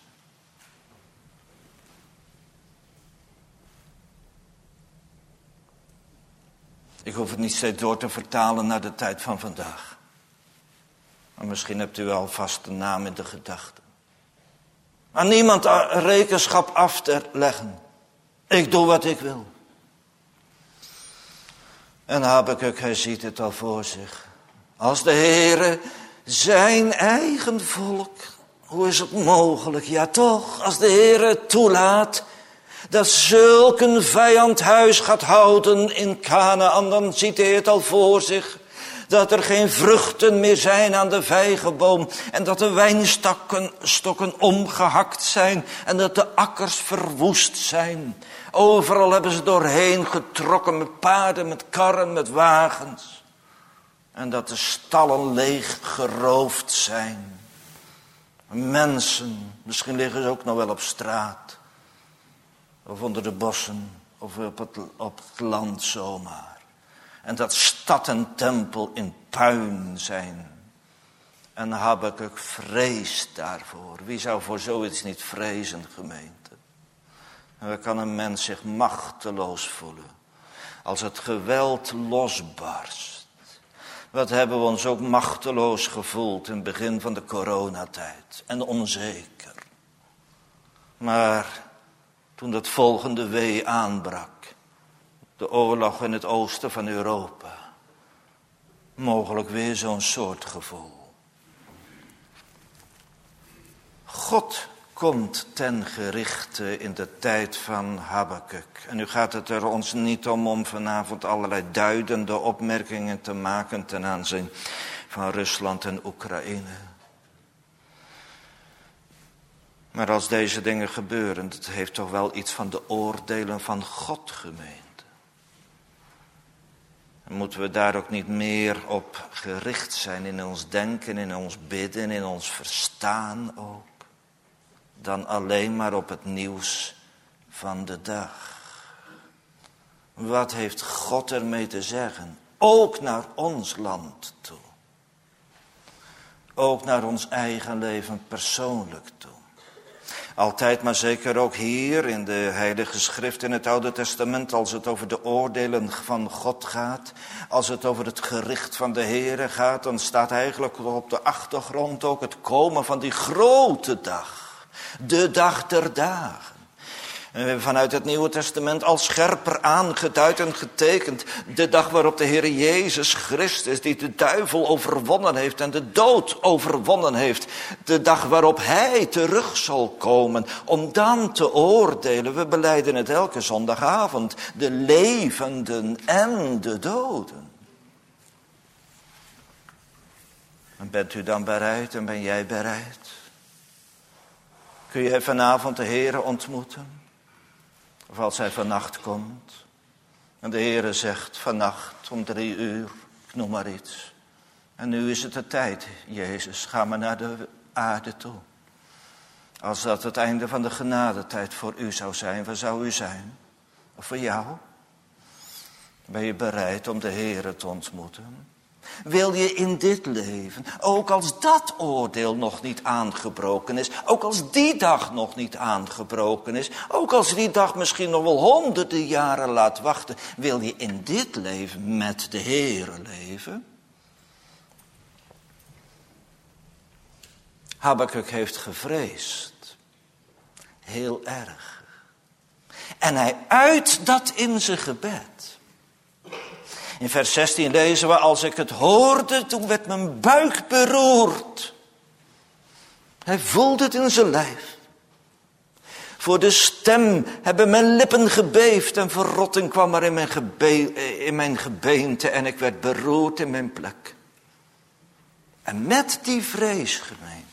Ik hoef het niet steeds door te vertalen naar de tijd van vandaag. Maar misschien hebt u alvast een naam in de gedachten. Aan niemand rekenschap af te leggen. Ik doe wat ik wil. En Habakuk, hij ziet het al voor zich. Als de Heere zijn eigen volk, hoe is het mogelijk? Ja toch, als de Heere het toelaat dat zulk een vijand huis gaat houden in Kanaan, dan ziet hij het al voor zich. Dat er geen vruchten meer zijn aan de vijgenboom. En dat de wijnstokken omgehakt zijn. En dat de akkers verwoest zijn. Overal hebben ze doorheen getrokken met paarden, met karren, met wagens. En dat de stallen leeg geroofd zijn. Mensen, misschien liggen ze ook nog wel op straat. Of onder de bossen, of op het land zomaar. En dat stad en tempel in puin zijn. En Habakuk vreest daarvoor. Wie zou voor zoiets niet vrezen, gemeente? En dan kan een mens zich machteloos voelen. Als het geweld losbarst. Wat hebben we ons ook machteloos gevoeld in het begin van de coronatijd. En onzeker. Maar toen dat volgende wee aanbrak. De oorlog in het oosten van Europa. Mogelijk weer zo'n soort gevoel. God komt ten gerichte in de tijd van Habakuk. En nu gaat het er ons niet om vanavond allerlei duidende opmerkingen te maken ten aanzien van Rusland en Oekraïne. Maar als deze dingen gebeuren, het heeft toch wel iets van de oordelen van God, gemeente. Moeten we daar ook niet meer op gericht zijn in ons denken, in ons bidden, in ons verstaan ook. Dan alleen maar op het nieuws van de dag. Wat heeft God ermee te zeggen? Ook naar ons land toe. Ook naar ons eigen leven persoonlijk toe. Altijd, maar zeker ook hier in de Heilige Schrift in het Oude Testament, als het over de oordelen van God gaat, als het over het gericht van de Heere gaat, dan staat eigenlijk op de achtergrond ook het komen van die grote dag. De dag der dagen. En we hebben vanuit het Nieuwe Testament al scherper aangeduid en getekend. De dag waarop de Heer Jezus Christus, die de duivel overwonnen heeft en de dood overwonnen heeft. De dag waarop Hij terug zal komen om dan te oordelen. We belijden het elke zondagavond. De levenden en de doden. En bent u dan bereid en ben jij bereid? Kun jij vanavond de Heere ontmoeten? Of als hij vannacht komt. En de Heere zegt vannacht om 3 uur, ik noem maar iets. En nu is het de tijd, Jezus, ga maar naar de aarde toe. Als dat het einde van de genadetijd voor u zou zijn, waar zou u zijn? Of voor jou? Ben je bereid om de Heere te ontmoeten? Wil je in dit leven, ook als dat oordeel nog niet aangebroken is, ook als die dag nog niet aangebroken is, ook als die dag misschien nog wel honderden jaren laat wachten, wil je in dit leven met de Heere leven? Habakuk heeft gevreesd. Heel erg. En hij uit dat in zijn gebed. In vers 16 lezen we, als ik het hoorde, toen werd mijn buik beroerd. Hij voelde het in zijn lijf. Voor de stem hebben mijn lippen gebeefd en verrotting kwam er in mijn gebeente en ik werd beroerd in mijn plek. En met die vrees, gemeente,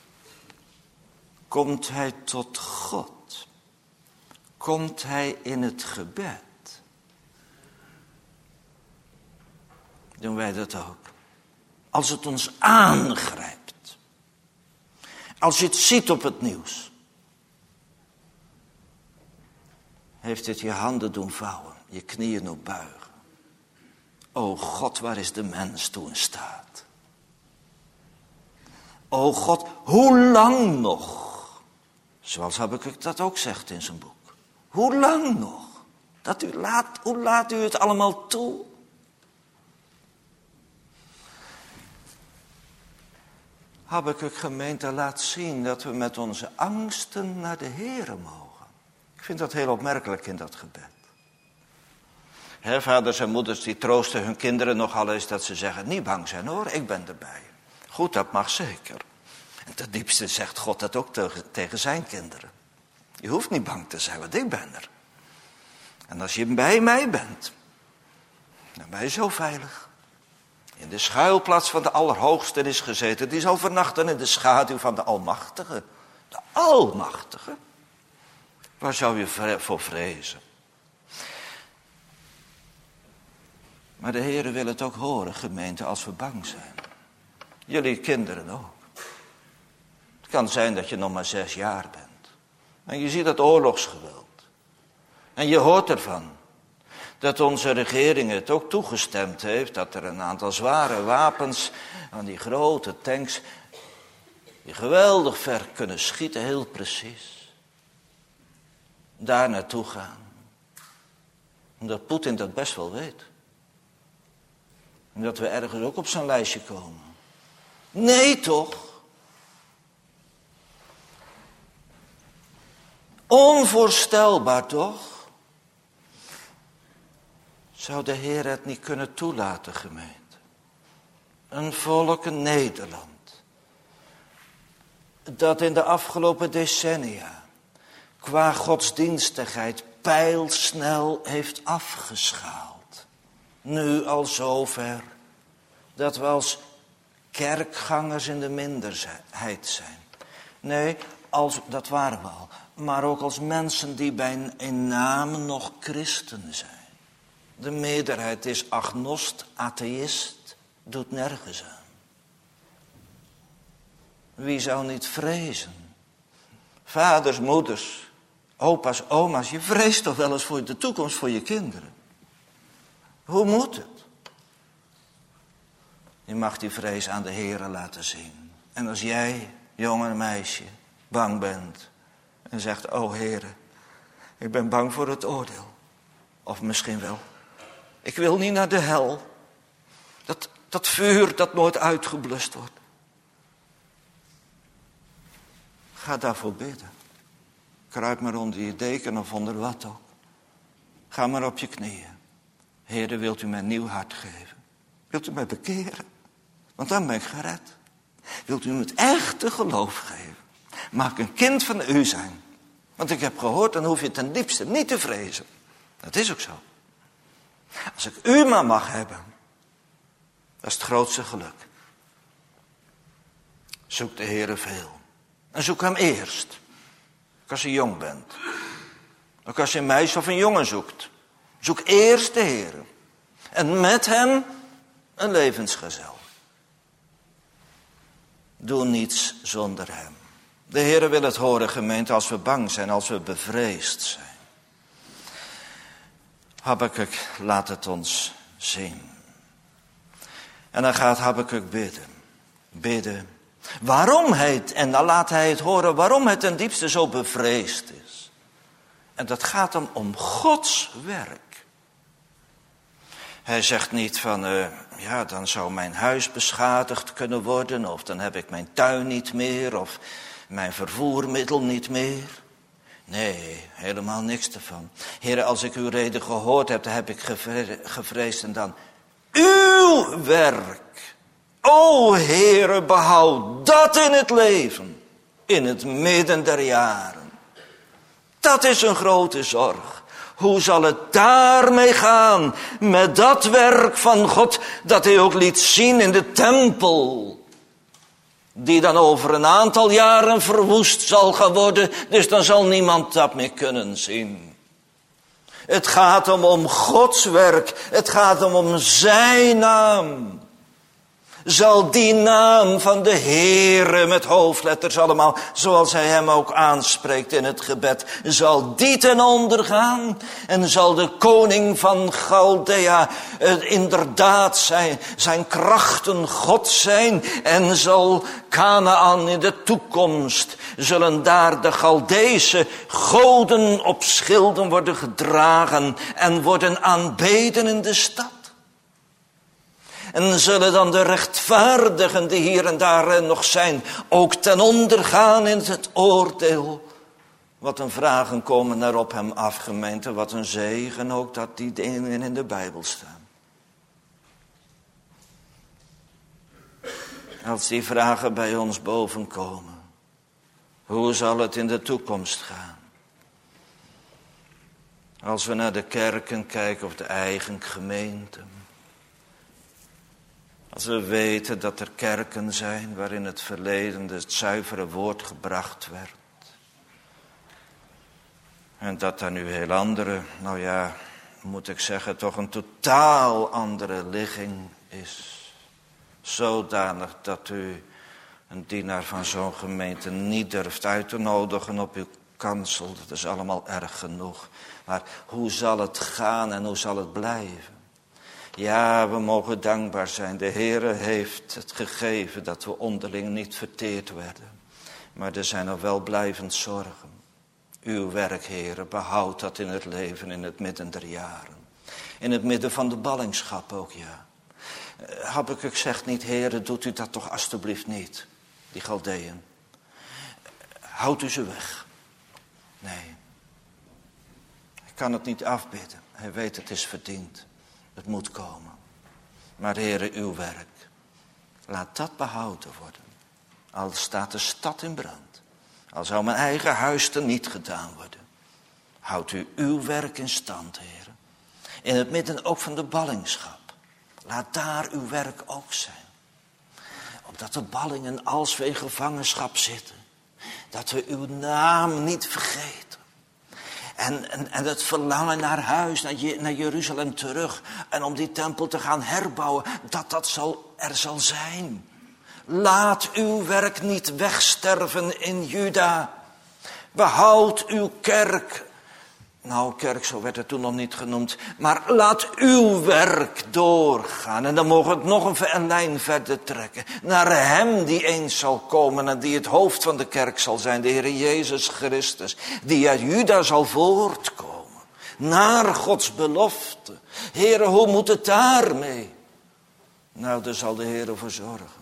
komt hij tot God. Komt hij in het gebed. Doen wij dat ook? Als het ons aangrijpt. Als je het ziet op het nieuws. Heeft het je handen doen vouwen, je knieën opbuigen. O God, waar is de mens toe in staat? O God, hoe lang nog? Zoals Habakuk dat ook zegt in zijn boek. Hoe lang nog? Hoe laat u het allemaal toe? Habakuk gemeente laat zien dat we met onze angsten naar de Heere mogen. Ik vind dat heel opmerkelijk in dat gebed. Vaders en moeders die troosten hun kinderen nogal eens dat ze zeggen, niet bang zijn hoor, ik ben erbij. Goed, dat mag zeker. En ten diepste zegt God dat ook tegen zijn kinderen. Je hoeft niet bang te zijn, want ik ben er. En als je bij mij bent, dan ben je zo veilig. In de schuilplaats van de Allerhoogste is gezeten. Die zal vernachten in de schaduw van de Almachtige. De Almachtige. Waar zou je voor vrezen? Maar de Heere wil het ook horen, gemeente, als we bang zijn. Jullie kinderen ook. Het kan zijn dat je nog maar 6 jaar bent. En je ziet dat oorlogsgeweld. En je hoort ervan. Dat onze regering het ook toegestemd heeft. Dat er een aantal zware wapens aan die grote tanks. Die geweldig ver kunnen schieten, heel precies. Daar naartoe gaan. Omdat Poetin dat best wel weet. En dat we ergens ook op zijn lijstje komen. Nee toch? Onvoorstelbaar toch? Zou de Heer het niet kunnen toelaten, gemeente? Een volk, een Nederland. Dat in de afgelopen decennia qua godsdienstigheid pijlsnel heeft afgeschaald. Nu al zover dat we als kerkgangers in de minderheid zijn. Nee, dat waren we al. Maar ook als mensen die in naam nog christen zijn. De meerderheid is agnost, atheïst, doet nergens aan. Wie zou niet vrezen? Vaders, moeders, opa's, oma's, je vreest toch wel eens voor de toekomst voor je kinderen. Hoe moet het? Je mag die vrees aan de Heere laten zien. En als jij, jonge meisje, bang bent en zegt, o Heere, ik ben bang voor het oordeel. Of misschien wel. Ik wil niet naar de hel. Dat vuur dat nooit uitgeblust wordt. Ga daarvoor bidden. Kruip maar onder je deken of onder wat ook. Ga maar op je knieën. Heere, wilt u mij een nieuw hart geven? Wilt u mij bekeren? Want dan ben ik gered. Wilt u me het echte geloof geven? Mag ik een kind van u zijn? Want ik heb gehoord, dan hoef je ten diepste niet te vrezen. Dat is ook zo. Als ik u maar mag hebben, dat is het grootste geluk. Zoek de Heere veel. En zoek hem eerst. Ook als je jong bent. Ook als je een meisje of een jongen zoekt. Zoek eerst de Heer. En met hem een levensgezel. Doe niets zonder hem. De Heer wil het horen, gemeente, als we bang zijn, als we bevreesd zijn. Habakuk laat het ons zien. En dan gaat Habakuk bidden. Bidden. Waarom hij, en dan laat hij het horen, waarom hij ten diepste zo bevreesd is. En dat gaat hem om Gods werk. Hij zegt niet van, dan zou mijn huis beschadigd kunnen worden, of dan heb ik mijn tuin niet meer, of mijn vervoermiddel niet meer. Nee, helemaal niks ervan. Heere, als ik uw reden gehoord heb, dan heb ik gevreesd en dan uw werk. O Heere, behoud dat in het leven, in het midden der jaren. Dat is een grote zorg. Hoe zal het daarmee gaan met dat werk van God dat hij ook liet zien in de tempel? Die dan over een aantal jaren verwoest zal gaan worden, dus dan zal niemand dat meer kunnen zien. Het gaat om Gods werk, het gaat om zijn naam. Zal die naam van de Heere met hoofdletters allemaal, zoals hij hem ook aanspreekt in het gebed, zal die ten onder gaan en zal de koning van Chaldea inderdaad zijn krachten God zijn en zal Kanaan in de toekomst, zullen daar de Chaldeese goden op schilden worden gedragen en worden aanbeden in de stad. En zullen dan de rechtvaardigen die hier en daar nog zijn, ook ten onder gaan in het oordeel. Wat een vragen komen er op hem af, gemeente. Wat een zegen ook dat die dingen in de Bijbel staan. Als die vragen bij ons bovenkomen. Hoe zal het in de toekomst gaan? Als we naar de kerken kijken of de eigen gemeente. Als we weten dat er kerken zijn waarin het verleden het zuivere woord gebracht werd. En dat daar nu heel andere, moet ik zeggen, toch een totaal andere ligging is. Zodanig dat u een dienaar van zo'n gemeente niet durft uit te nodigen op uw kansel. Dat is allemaal erg genoeg. Maar hoe zal het gaan en hoe zal het blijven? Ja, we mogen dankbaar zijn. De Heere heeft het gegeven dat we onderling niet verteerd werden. Maar er zijn nog wel blijvend zorgen. Uw werk, Heere, behoud dat in het leven in het midden der jaren. In het midden van de ballingschap ook, ja. Habakuk zegt niet, Heere, doet u dat toch alstublieft niet. Die Chaldeeën. Houdt u ze weg. Nee. Hij kan het niet afbidden. Hij weet het is verdiend. Het moet komen. Maar Heere, uw werk. Laat dat behouden worden. Al staat de stad in brand. Al zou mijn eigen huis er niet gedaan worden. Houdt u uw werk in stand, Heere. In het midden ook van de ballingschap. Laat daar uw werk ook zijn. Opdat de ballingen als we in gevangenschap zitten. Dat we uw naam niet vergeten. En het verlangen naar huis, naar Jeruzalem terug. En om die tempel te gaan herbouwen. Dat er zal zijn. Laat uw werk niet wegsterven in Juda. Behoud uw kerk. Nou, kerk, zo werd het toen nog niet genoemd. Maar laat uw werk doorgaan. En dan mogen we het nog een lijn verder trekken. Naar hem die eens zal komen en die het hoofd van de kerk zal zijn. De Heer Jezus Christus. Die uit Juda zal voortkomen. Naar Gods belofte. Heere, hoe moet het daarmee? Nou, daar zal de Heer voor zorgen.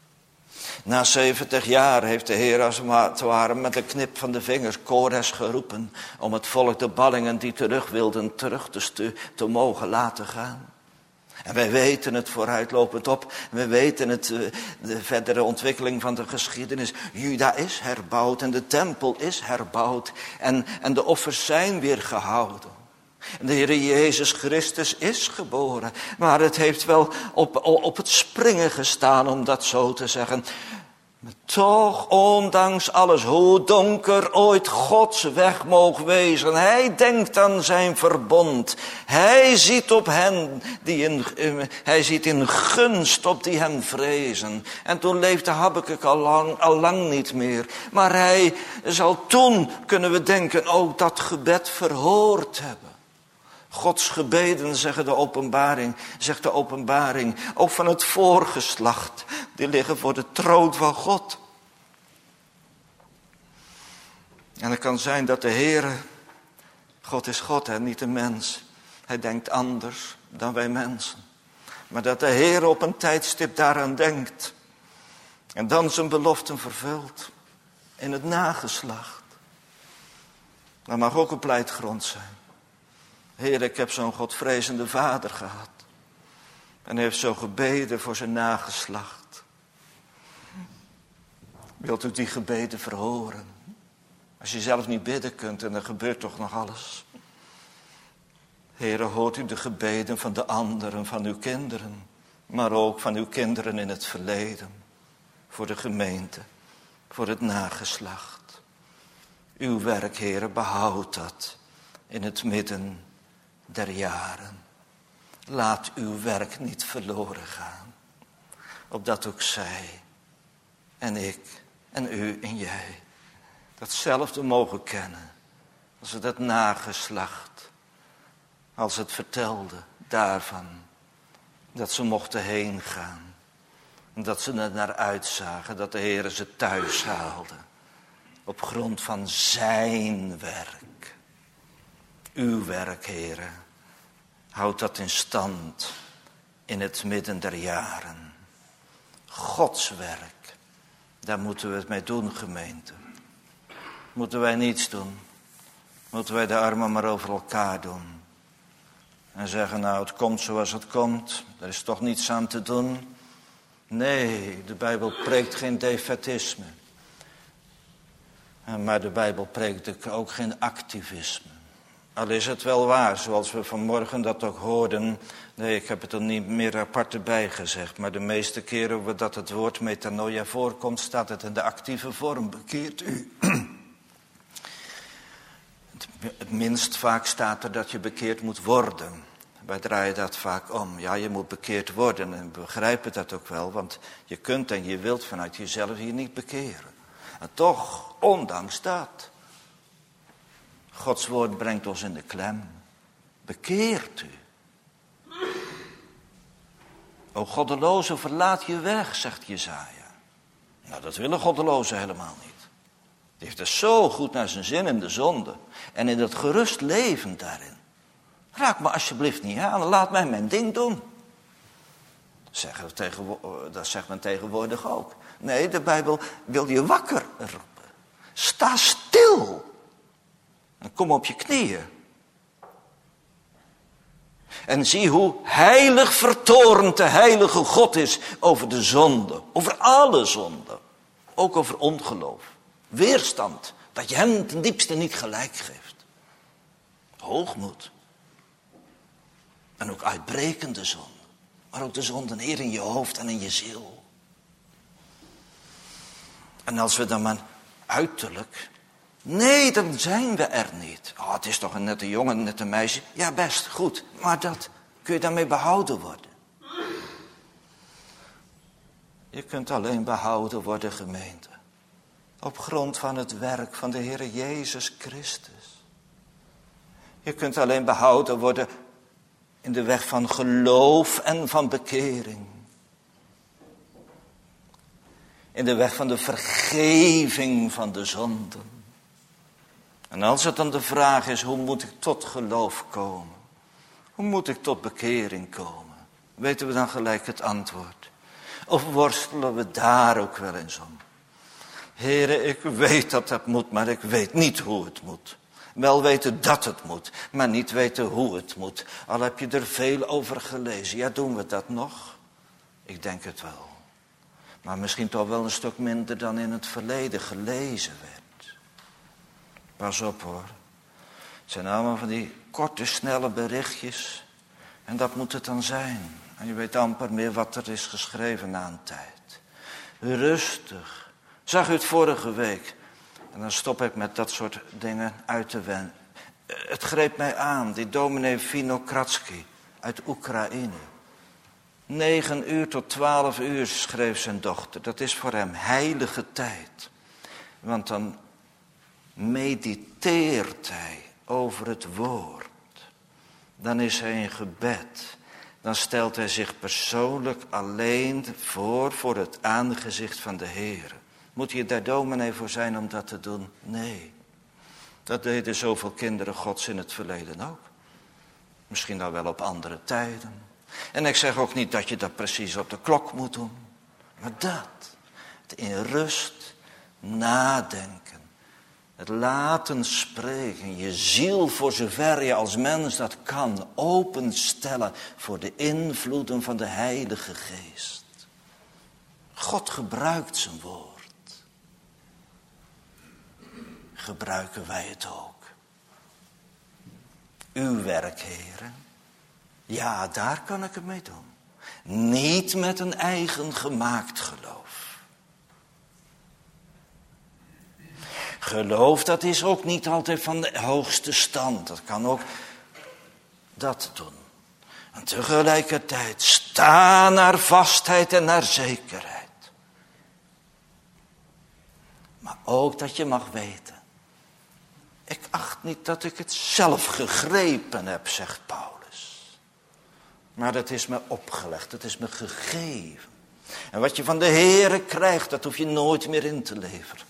Na 70 jaar heeft de Heer als het ware met een knip van de vingers Kores geroepen. Om het volk de ballingen die terug wilden terug te mogen laten gaan. En wij weten het vooruitlopend op. We weten het, de verdere ontwikkeling van de geschiedenis. Juda is herbouwd en de tempel is herbouwd. En de offers zijn weer gehouden. En de Heer Jezus Christus is geboren. Maar het heeft wel op het springen gestaan, om dat zo te zeggen. Maar toch, ondanks alles, hoe donker ooit Gods weg mogen wezen, hij denkt aan zijn verbond. Hij ziet op hen hij ziet in gunst op die hem vrezen. En toen leefde Habakuk al lang niet meer. Maar hij zal toen, kunnen we denken, ook dat gebed verhoord hebben. Gods gebeden, zegt de openbaring, ook van het voorgeslacht, die liggen voor de troon van God. En het kan zijn dat de Heere, God is God en niet een mens. Hij denkt anders dan wij mensen. Maar dat de Heere op een tijdstip daaraan denkt. En dan zijn beloften vervult in het nageslacht. Dat mag ook een pleitgrond zijn. Heer, ik heb zo'n godvrezende vader gehad. En hij heeft zo gebeden voor zijn nageslacht. Wilt u die gebeden verhoren? Als je zelf niet bidden kunt en er gebeurt toch nog alles. Heere, hoort u de gebeden van de anderen, van uw kinderen. Maar ook van uw kinderen in het verleden. Voor de gemeente, voor het nageslacht. Uw werk, Heere, behoud dat in het midden der jaren. Laat uw werk niet verloren gaan. Opdat ook zij en ik en u en jij datzelfde mogen kennen. Als het het nageslacht, als het vertelde daarvan dat ze mochten heen gaan. En dat ze er naar uitzagen dat de Heere ze thuis haalde. Op grond van zijn werk. Uw werk, Heere. Houd dat in stand in het midden der jaren. Gods werk. Daar moeten we het mee doen, gemeente. Moeten wij niets doen. Moeten wij de armen maar over elkaar doen. En zeggen, nou, het komt zoals het komt. Er is toch niets aan te doen. Nee, de Bijbel preekt geen defaitisme. Maar de Bijbel preekt ook geen activisme. Al is het wel waar, zoals we vanmorgen dat ook hoorden. Nee, ik heb het er niet meer apart erbij gezegd. Maar de meeste keren dat het woord metanoia voorkomt, staat het in de actieve vorm. Bekeert u. Het minst vaak staat er dat je bekeerd moet worden. Wij draaien dat vaak om. Ja, je moet bekeerd worden en we begrijpen dat ook wel. Want je kunt en je wilt vanuit jezelf hier niet bekeren. En toch, ondanks dat. Gods woord brengt ons in de klem. Bekeert u. O goddeloze, verlaat je weg, zegt Jesaja. Nou, dat willen goddelozen helemaal niet. Die heeft er zo goed naar zijn zin in de zonde. En in dat gerust leven daarin. Raak me alsjeblieft niet aan, laat mij mijn ding doen. Dat zegt men tegenwoordig ook. Nee, de Bijbel wil je wakker roepen. Sta stil. En kom op je knieën. En zie hoe heilig vertorend de heilige God is over de zonde. Over alle zonde. Ook over ongeloof. Weerstand. Dat je hem ten diepste niet gelijk geeft. Hoogmoed. En ook uitbrekende zonde. Maar ook de zonden hier in je hoofd en in je ziel. En als we dan maar uiterlijk. Nee, dan zijn we er niet. Oh, het is toch een nette jongen, een nette meisje. Ja, best, goed. Maar dat kun je daarmee behouden worden. Je kunt alleen behouden worden, gemeente. Op grond van het werk van de Heer Jezus Christus. Je kunt alleen behouden worden in de weg van geloof en van bekering. In de weg van de vergeving van de zonden. En als het dan de vraag is, hoe moet ik tot geloof komen? Hoe moet ik tot bekering komen? Weten we dan gelijk het antwoord? Of worstelen we daar ook wel eens om? Heere, ik weet dat het moet, maar ik weet niet hoe het moet. Wel weten dat het moet, maar niet weten hoe het moet. Al heb je er veel over gelezen. Ja, doen we dat nog? Ik denk het wel. Maar misschien toch wel een stuk minder dan in het verleden gelezen werd. Pas op hoor. Het zijn allemaal van die korte, snelle berichtjes. En dat moet het dan zijn. En je weet amper meer wat er is geschreven na een tijd. Rustig, Zag u het vorige week? En dan stop ik met dat soort dingen uit te wennen. Het greep mij aan, die dominee Vinogradsky uit Oekraïne. 9 uur tot 12 uur schreef zijn dochter. Dat is voor hem heilige tijd. Want dan mediteert hij over het woord. Dan is hij in gebed. Dan stelt hij zich persoonlijk alleen voor het aangezicht van de Heer. Moet je daar dominee voor zijn om dat te doen? Nee. Dat deden zoveel kinderen Gods in het verleden ook. Misschien dan wel op andere tijden. En ik zeg ook niet dat je dat precies op de klok moet doen. Maar dat. Het in rust nadenken. Het laten spreken. Je ziel voor zover je als mens dat kan openstellen voor de invloeden van de Heilige Geest. God gebruikt zijn woord. Gebruiken wij het ook. Uw werk, heren. Ja, daar kan ik het mee doen. Niet met een eigen gemaakt geloof. Geloof, dat is ook niet altijd van de hoogste stand. Dat kan ook dat doen. En tegelijkertijd sta naar vastheid en naar zekerheid. Maar ook dat je mag weten. Ik acht niet dat ik het zelf gegrepen heb, zegt Paulus. Maar dat is me opgelegd, dat is me gegeven. En wat je van de Heere krijgt, dat hoef je nooit meer in te leveren.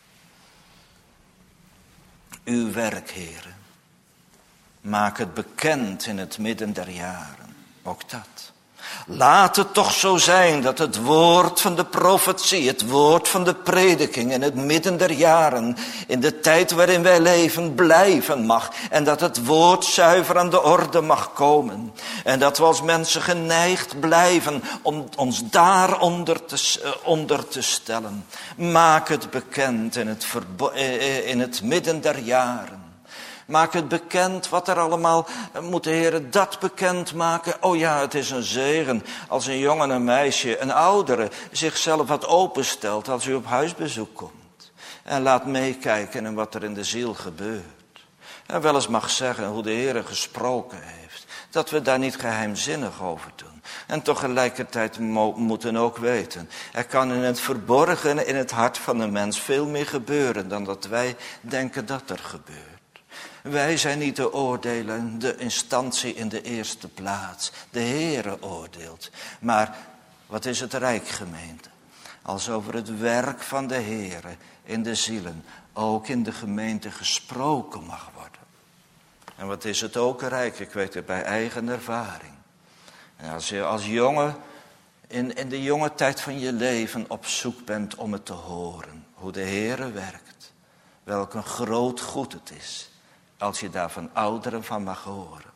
Uw werk, Heere, maak het bekend in het midden der jaren. Ook dat. Laat het toch zo zijn dat het woord van de profetie, het woord van de prediking in het midden der jaren, in de tijd waarin wij leven, blijven mag. En dat het woord zuiver aan de orde mag komen. En dat we als mensen geneigd blijven om ons daaronder onder te stellen. Maak het bekend in het midden der jaren. Maak het bekend wat er allemaal moet de Heer dat bekend maken. Oh ja, het is een zegen als een jongen en een meisje, een oudere, zichzelf wat openstelt als u op huisbezoek komt. En laat meekijken in wat er in de ziel gebeurt. En wel eens mag zeggen hoe de Heer gesproken heeft. Dat we daar niet geheimzinnig over doen. En tegelijkertijd moeten ook weten. Er kan in het verborgen, in het hart van de mens veel meer gebeuren dan dat wij denken dat er gebeurt. Wij zijn niet de oordelende instantie in de eerste plaats. De Heere oordeelt. Maar wat is het rijk, gemeente? Als over het werk van de Heere in de zielen, ook in de gemeente gesproken mag worden. En wat is het ook rijk? Ik weet het bij eigen ervaring. En als je als jongen in de jonge tijd van je leven op zoek bent om het te horen. Hoe de Heere werkt. Welk een groot goed het is. Als je daar van ouderen van mag horen.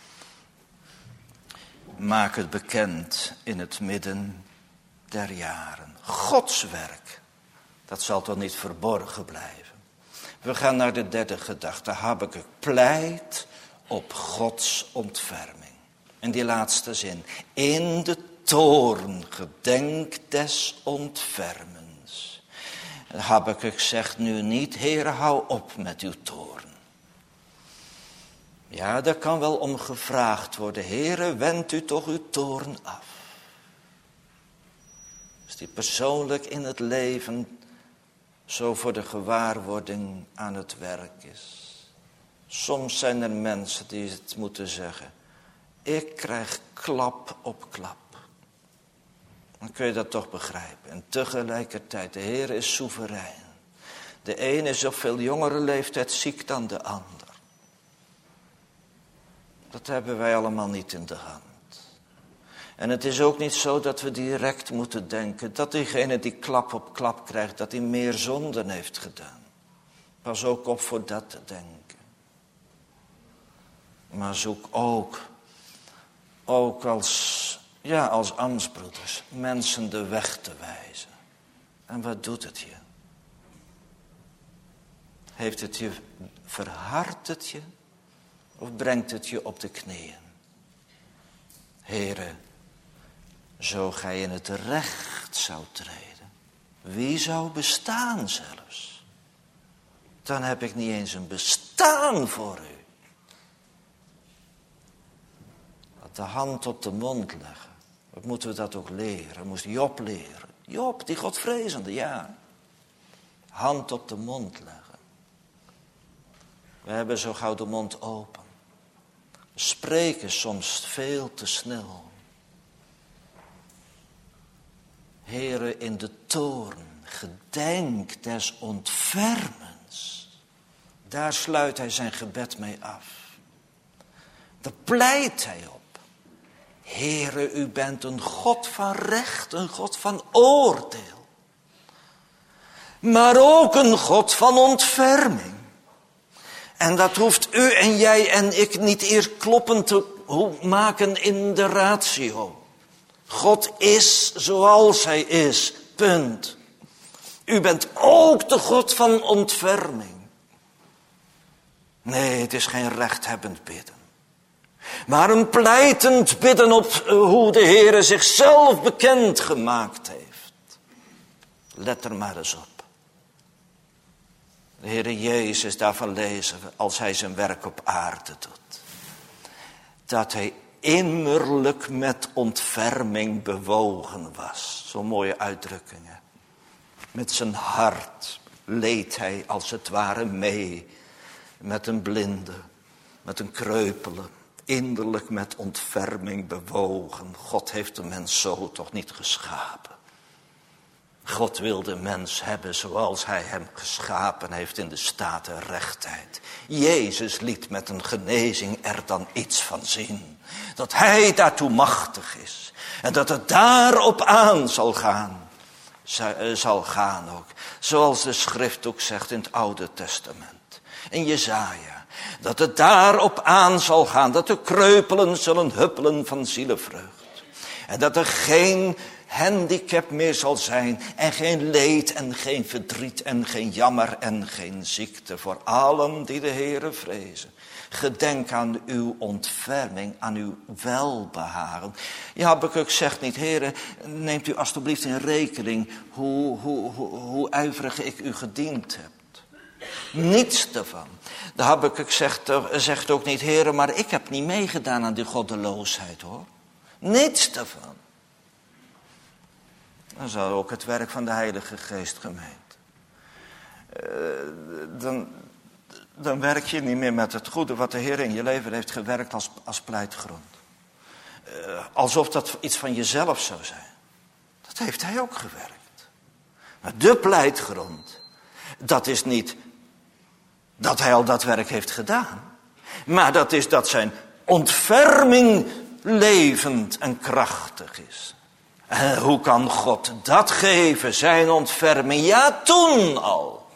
Maak het bekend in het midden der jaren. Gods werk. Dat zal toch niet verborgen blijven. We gaan naar de derde gedachte. Habakuk pleit op Gods ontferming. En die laatste zin. In de toorn gedenk des ontfermens. Habakuk zegt nu niet, Heere, hou op met uw toorn. Ja, daar kan wel om gevraagd worden. Heere, wend u toch uw toorn af. Als die persoonlijk in het leven zo voor de gewaarwording aan het werk is. Soms zijn er mensen die het moeten zeggen. Ik krijg klap op klap. Dan kun je dat toch begrijpen. En tegelijkertijd, de Heer is soeverein. De ene is op veel jongere leeftijd ziek dan de ander. Dat hebben wij allemaal niet in de hand. En het is ook niet zo dat we direct moeten denken dat diegene die klap op klap krijgt, dat hij meer zonden heeft gedaan. Pas ook op voor dat te denken. Maar zoek ook als ambtsbroeders, mensen de weg te wijzen. En wat doet het je? Heeft het je, verhardt het je? Of brengt het je op de knieën? Heere, zo gij in het recht zou treden. Wie zou bestaan zelfs? Dan heb ik niet eens een bestaan voor u. De hand op de mond leggen. Wat moeten we dat ook leren? Moest Job leren. Job, die Godvrezende, ja. Hand op de mond leggen. We hebben zo gauw de mond open. We spreken soms veel te snel. Heere, in de toorn, gedenk des ontfermens. Daar sluit hij zijn gebed mee af. Daar pleit hij op. Heere, u bent een God van recht, een God van oordeel. Maar ook een God van ontferming. En dat hoeft u en jij en ik niet eerst kloppend te maken in de ratio. God is zoals hij is, punt. U bent ook de God van ontferming. Nee, het is geen rechthebbend bidden. Maar een pleitend bidden op hoe de Heere zichzelf bekend gemaakt heeft. Let er maar eens op. De Heere Jezus, daarvan lezen we als hij zijn werk op aarde doet. Dat hij innerlijk met ontferming bewogen was. Zo'n mooie uitdrukkingen. Met zijn hart leed hij als het ware mee. Met een blinde, met een kreupele. Innerlijk met ontferming bewogen. God heeft de mens zo toch niet geschapen. God wil de mens hebben zoals hij hem geschapen heeft in de staat der rechtheid. Jezus liet met een genezing er dan iets van zien. Dat hij daartoe machtig is. En dat het daarop aan zal gaan ook. Zoals de schrift ook zegt in het Oude Testament. In Jesaja. Dat het daarop aan zal gaan. Dat de kreupelen zullen huppelen van zielevreugd. En dat er geen handicap meer zal zijn. En geen leed en geen verdriet en geen jammer en geen ziekte. Voor allen die de Heere vrezen. Gedenk aan uw ontferming, aan uw welbehagen. Ja, Habakuk zegt niet, Heere, neemt u alstublieft in rekening hoe ijverig ik u gediend heb. Niets daarvan. De Habakuk zegt ook niet, Heere, maar ik heb niet meegedaan aan die goddeloosheid, hoor. Niets daarvan. Dat is ook het werk van de Heilige Geest, gemeente. Dan werk je niet meer met het goede wat de Heer in je leven heeft gewerkt als pleitgrond. Alsof dat iets van jezelf zou zijn. Dat heeft hij ook gewerkt. Maar de pleitgrond, dat is niet dat hij al dat werk heeft gedaan. Maar dat is dat zijn ontferming levend en krachtig is. En hoe kan God dat geven, zijn ontferming? Ja, toen al.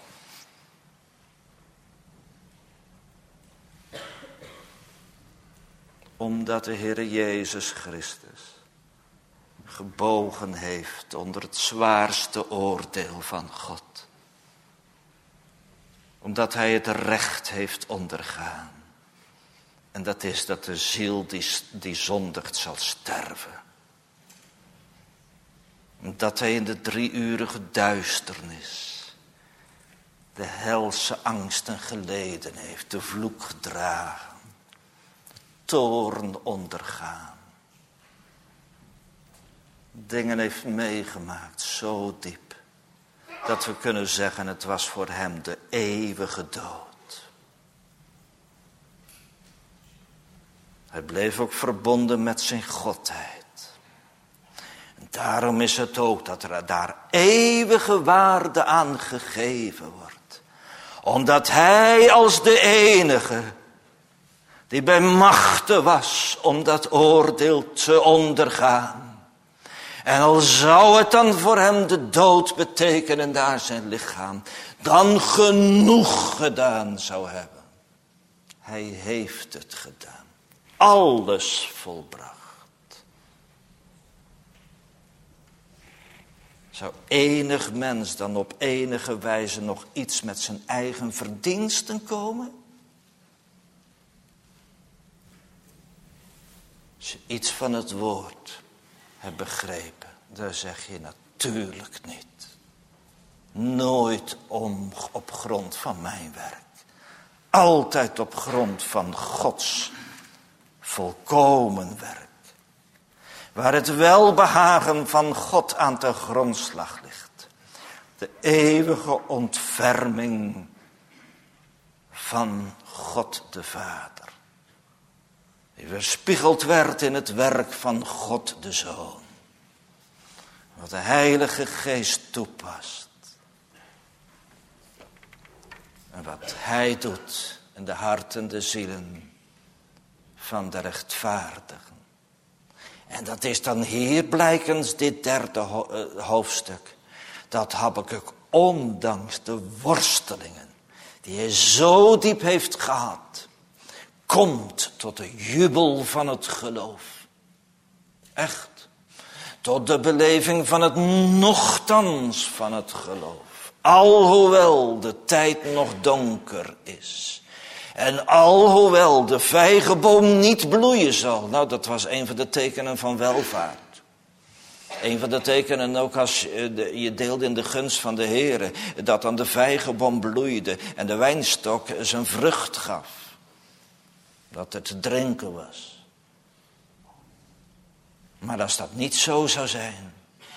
Omdat de Heer Jezus Christus gebogen heeft onder het zwaarste oordeel van God. Omdat hij het recht heeft ondergaan. En dat is dat de ziel die zondigt zal sterven. Omdat hij in de 3-urige duisternis de helse angsten geleden heeft, de vloek gedragen, de toorn ondergaan. Dingen heeft meegemaakt, zo diep, dat we kunnen zeggen het was voor hem de eeuwige dood. Hij bleef ook verbonden met zijn godheid. En daarom is het ook dat er daar eeuwige waarde aan gegeven wordt. Omdat hij als de enige die bij machte was om dat oordeel te ondergaan. En al zou het dan voor hem de dood betekenen daar zijn lichaam, dan genoeg gedaan zou hebben. Hij heeft het gedaan. Alles volbracht. Zou enig mens dan op enige wijze nog iets met zijn eigen verdiensten komen? Als je iets van het woord hebt begrepen, dan zeg je natuurlijk niet. Nooit op grond van mijn werk. Altijd op grond van Gods volkomen werk. Waar het welbehagen van God aan de grondslag ligt. De eeuwige ontferming van God de Vader. Die weerspiegeld werd in het werk van God de Zoon. Wat de Heilige Geest toepast. En wat Hij doet in de harten en de zielen van de rechtvaardigen. En dat is dan hier blijkens dit derde hoofdstuk. Dat Habakuk ondanks de worstelingen die hij zo diep heeft gehad, komt tot de jubel van het geloof. Echt. Tot de beleving van het nochtans van het geloof. Alhoewel de tijd nog donker is. En alhoewel de vijgenboom niet bloeien zal. Nou, dat was een van de tekenen van welvaart. Een van de tekenen ook als je deelde in de gunst van de Heere. Dat dan de vijgenboom bloeide en de wijnstok zijn vrucht gaf. Dat het te drinken was. Maar als dat niet zo zou zijn.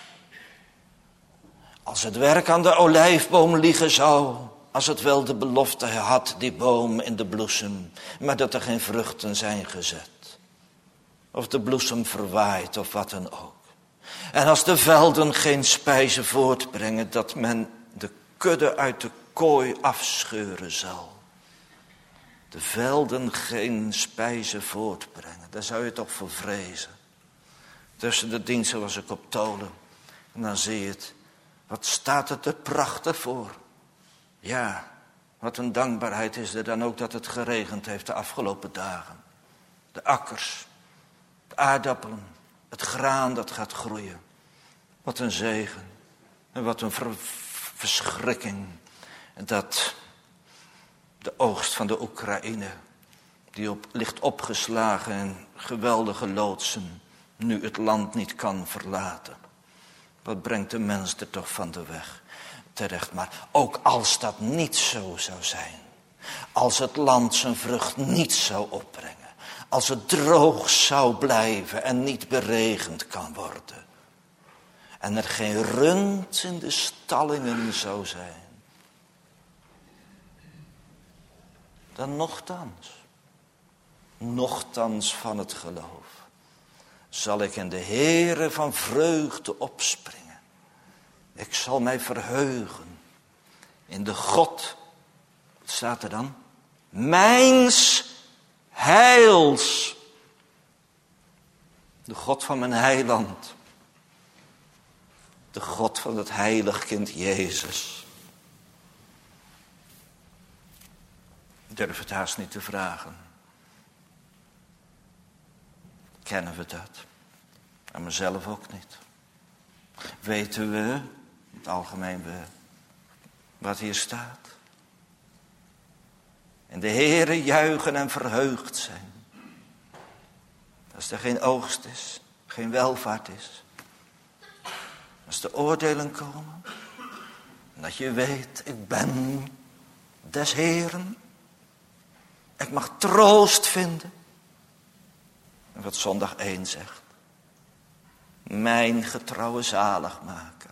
Als het werk aan de olijfboom liggen zou. Als het wel de belofte had, die boom in de bloesem. Maar dat er geen vruchten zijn gezet. Of de bloesem verwaait of wat dan ook. En als de velden geen spijze voortbrengen. Dat men de kudde uit de kooi afscheuren zal. De velden geen spijze voortbrengen. Daar zou je toch voor vrezen. Tussen de diensten was ik op Tolen. En dan zie je het. Wat staat het er prachtig voor. Ja, wat een dankbaarheid is er dan ook dat het geregend heeft de afgelopen dagen. De akkers, de aardappelen, het graan dat gaat groeien. Wat een zegen en wat een verschrikking. En dat de oogst van de Oekraïne, die ligt opgeslagen in geweldige loodsen, nu het land niet kan verlaten. Wat brengt de mens er toch van de weg? Terecht, maar ook als dat niet zo zou zijn. Als het land zijn vrucht niet zou opbrengen. Als het droog zou blijven en niet beregend kan worden. En er geen rund in de stallingen zou zijn. Dan nochtans van het geloof. Zal ik in de Heere van vreugde opspringen. Ik zal mij verheugen in de God, wat staat er dan? Mijns heils. De God van mijn heiland. De God van het heilig kind Jezus. Ik durf het haast niet te vragen. Kennen we dat? En mezelf ook niet. Weten we, in het algemeen we, wat hier staat? En de Heere juichen en verheugd zijn. Als er geen oogst is, geen welvaart is. Als de oordelen komen. En dat je weet, ik ben des Heeren. Ik mag troost vinden. En wat zondag 1 zegt. Mijn getrouwe zaligmaker.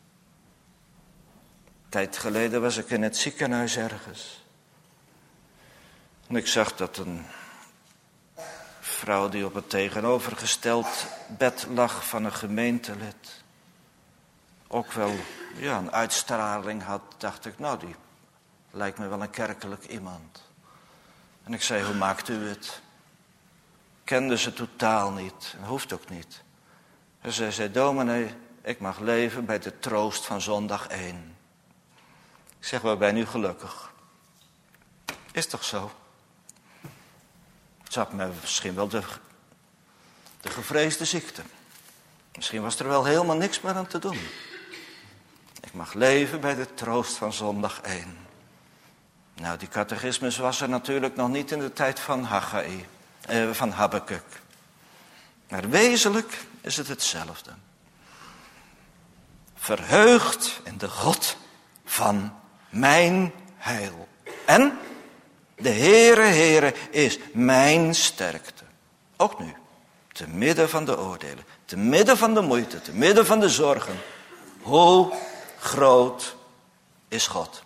Een tijd geleden was ik in het ziekenhuis ergens. En ik zag dat een vrouw die op het tegenovergesteld bed lag van een gemeentelid. Ook wel een uitstraling had, dacht ik, nou die lijkt me wel een kerkelijk iemand. En ik zei, hoe maakt u het? Kende ze totaal niet, en hoeft ook niet. En zij zei, dominee, ik mag leven bij de troost van zondag 1. Ik zeg, waar ben u gelukkig? Is toch zo? Het zat me misschien wel de gevreesde ziekte. Misschien was er wel helemaal niks meer aan te doen. Ik mag leven bij de troost van zondag 1. Nou, die catechismus was er natuurlijk nog niet in de tijd van van Habakuk. Maar wezenlijk is het hetzelfde. Verheugd in de God van mijn heil. En de Heere is mijn sterkte. Ook nu, te midden van de oordelen, te midden van de moeite, te midden van de zorgen. Hoe groot is God?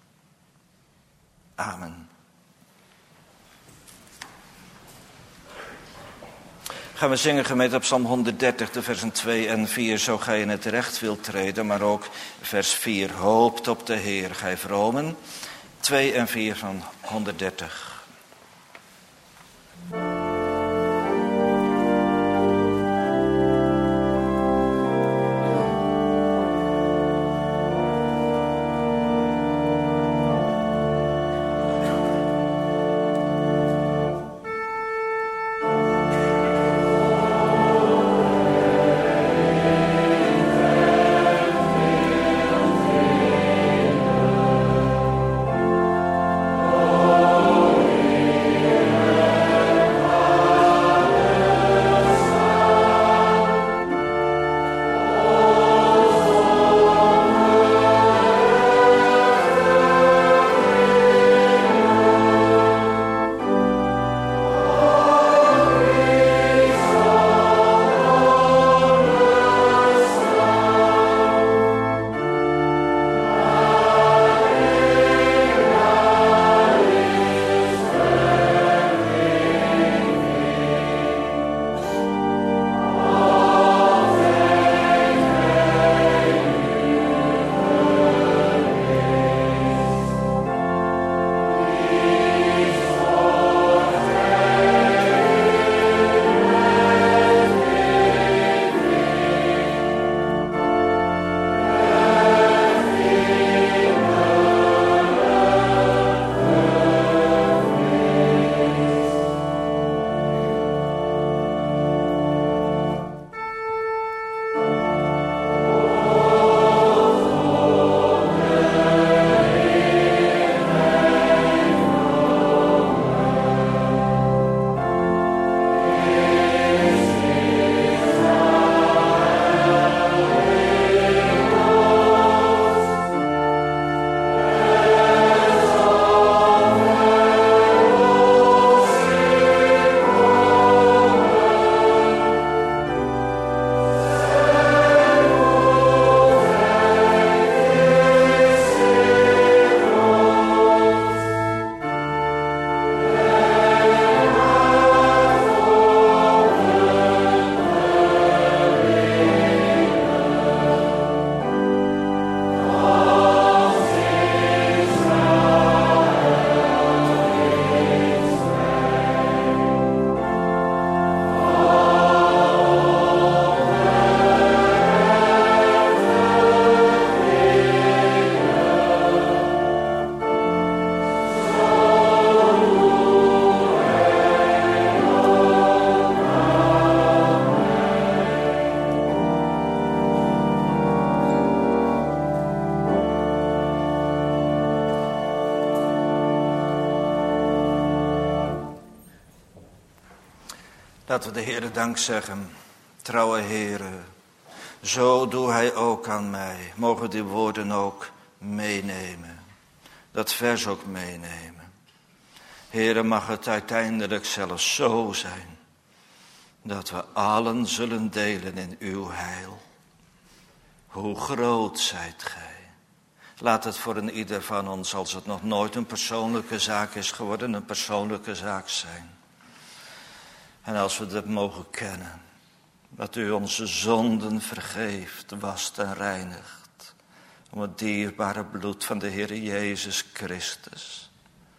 Amen. Gaan we zingen gemeente op Psalm 130, de versen 2 en 4. Zo gij in het recht wilt treden, maar ook vers 4. Hoopt op de Heer, gij vromen. 2 en 4 van 130. Laten we de Heere dank zeggen. Trouwe Heere, zo doe Hij ook aan mij. Mogen we die woorden ook meenemen. Dat vers ook meenemen. Heere, mag het uiteindelijk zelfs zo zijn dat we allen zullen delen in uw heil. Hoe groot zijt gij. Laat het voor een ieder van ons, als het nog nooit een persoonlijke zaak is geworden, een persoonlijke zaak zijn. En als we dat mogen kennen, dat u onze zonden vergeeft, wast en reinigt. Om het dierbare bloed van de Heer Jezus Christus.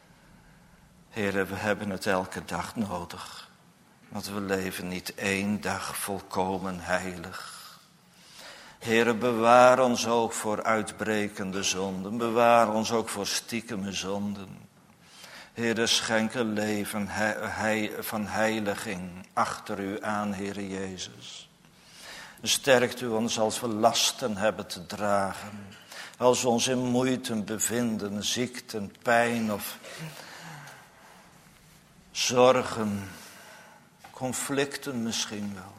Heere, we hebben het elke dag nodig. Want we leven niet één dag volkomen heilig. Heere, bewaar ons ook voor uitbrekende zonden. Bewaar ons ook voor stiekeme zonden. Heere, schenk een leven van heiliging achter u aan, Heere Jezus. Sterkt u ons als we lasten hebben te dragen. Als we ons in moeite bevinden, ziekten, pijn of zorgen, conflicten misschien wel.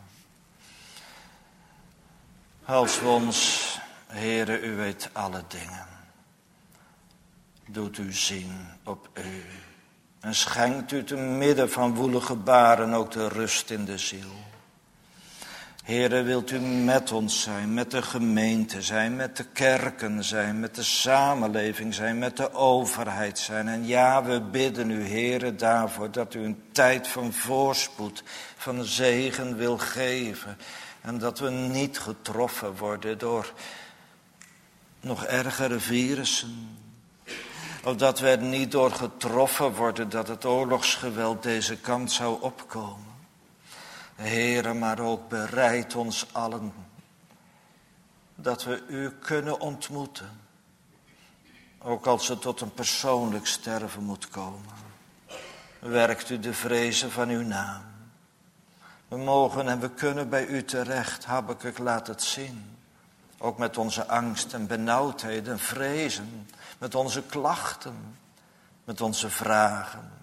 Als we ons, Heere, u weet alle dingen. doet u zien op u. En schenkt u te midden van woelige baren ook de rust in de ziel. Heere, wilt u met ons zijn, met de gemeente zijn, met de kerken zijn, met de samenleving zijn, met de overheid zijn. En ja, we bidden u, Heere, daarvoor dat u een tijd van voorspoed, van zegen wil geven. En dat we niet getroffen worden door nog ergere virussen. Of dat we er niet door getroffen worden dat het oorlogsgeweld deze kant zou opkomen. Heere, maar ook bereid ons allen dat we u kunnen ontmoeten. Ook als het tot een persoonlijk sterven moet komen. Werkt u de vrezen van uw naam. We mogen en we kunnen bij u terecht. Habakuk laat het zien. Ook met onze angst en benauwdheden, vrezen. Met onze klachten. Met onze vragen.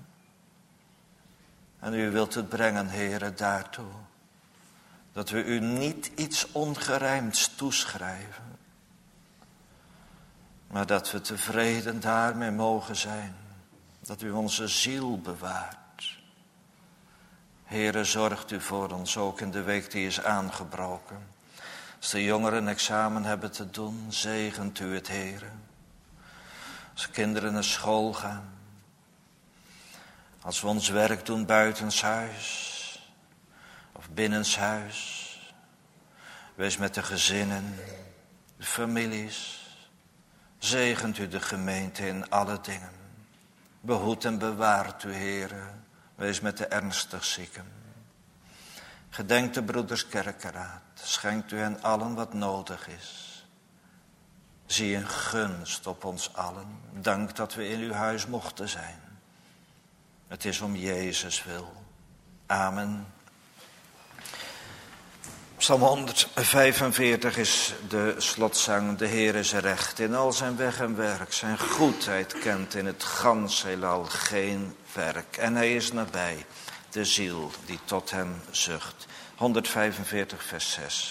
En u wilt het brengen, Heere, daartoe. Dat we u niet iets ongerijmds toeschrijven. Maar dat we tevreden daarmee mogen zijn. Dat u onze ziel bewaart. Heere, zorgt u voor ons ook in de week die is aangebroken. Als de jongeren een examen hebben te doen, zegent u het, Heere. Als kinderen naar school gaan. Als we ons werk doen buitenshuis of binnenshuis. Wees met de gezinnen, de families. Zegent u de gemeente in alle dingen. Behoedt en bewaart u, Heere. Wees met de ernstig zieken. Gedenkt de broeders kerkeraad. Schenkt u hen allen wat nodig is. Zie een gunst op ons allen. Dank dat we in uw huis mochten zijn. Het is om Jezus wil. Amen. Psalm 145 is de slotzang. De Heer is recht in al zijn weg en werk. Zijn goedheid kent in het gans heelal geen werk. En hij is nabij de ziel die tot hem zucht. 145 vers 6.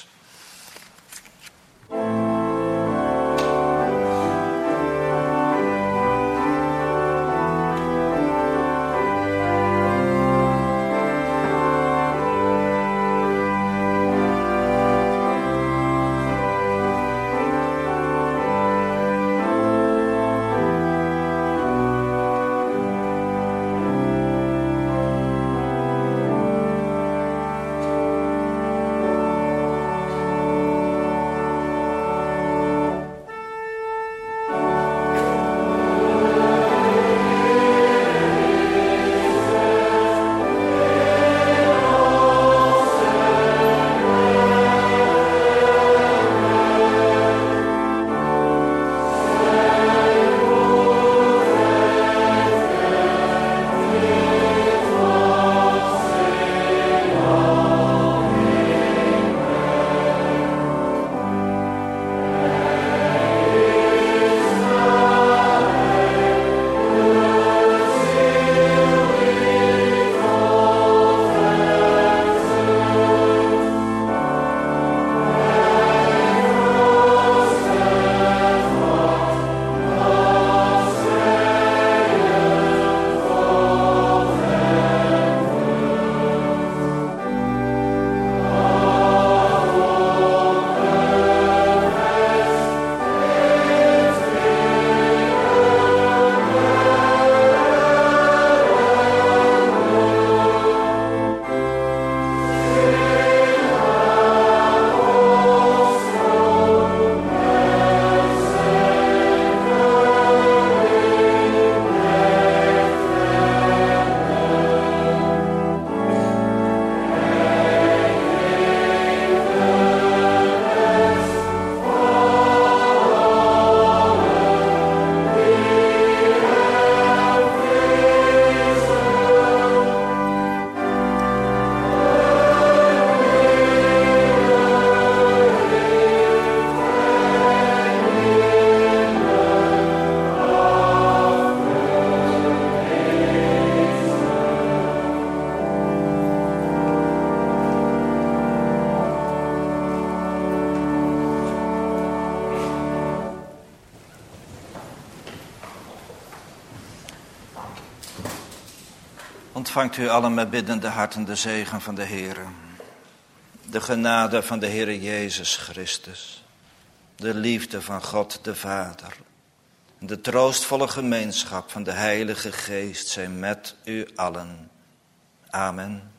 Ontvangt u allen met biddende harten de zegen van de Heere. De genade van de Heere Jezus Christus. De liefde van God de Vader. De troostvolle gemeenschap van de Heilige Geest zijn met u allen. Amen.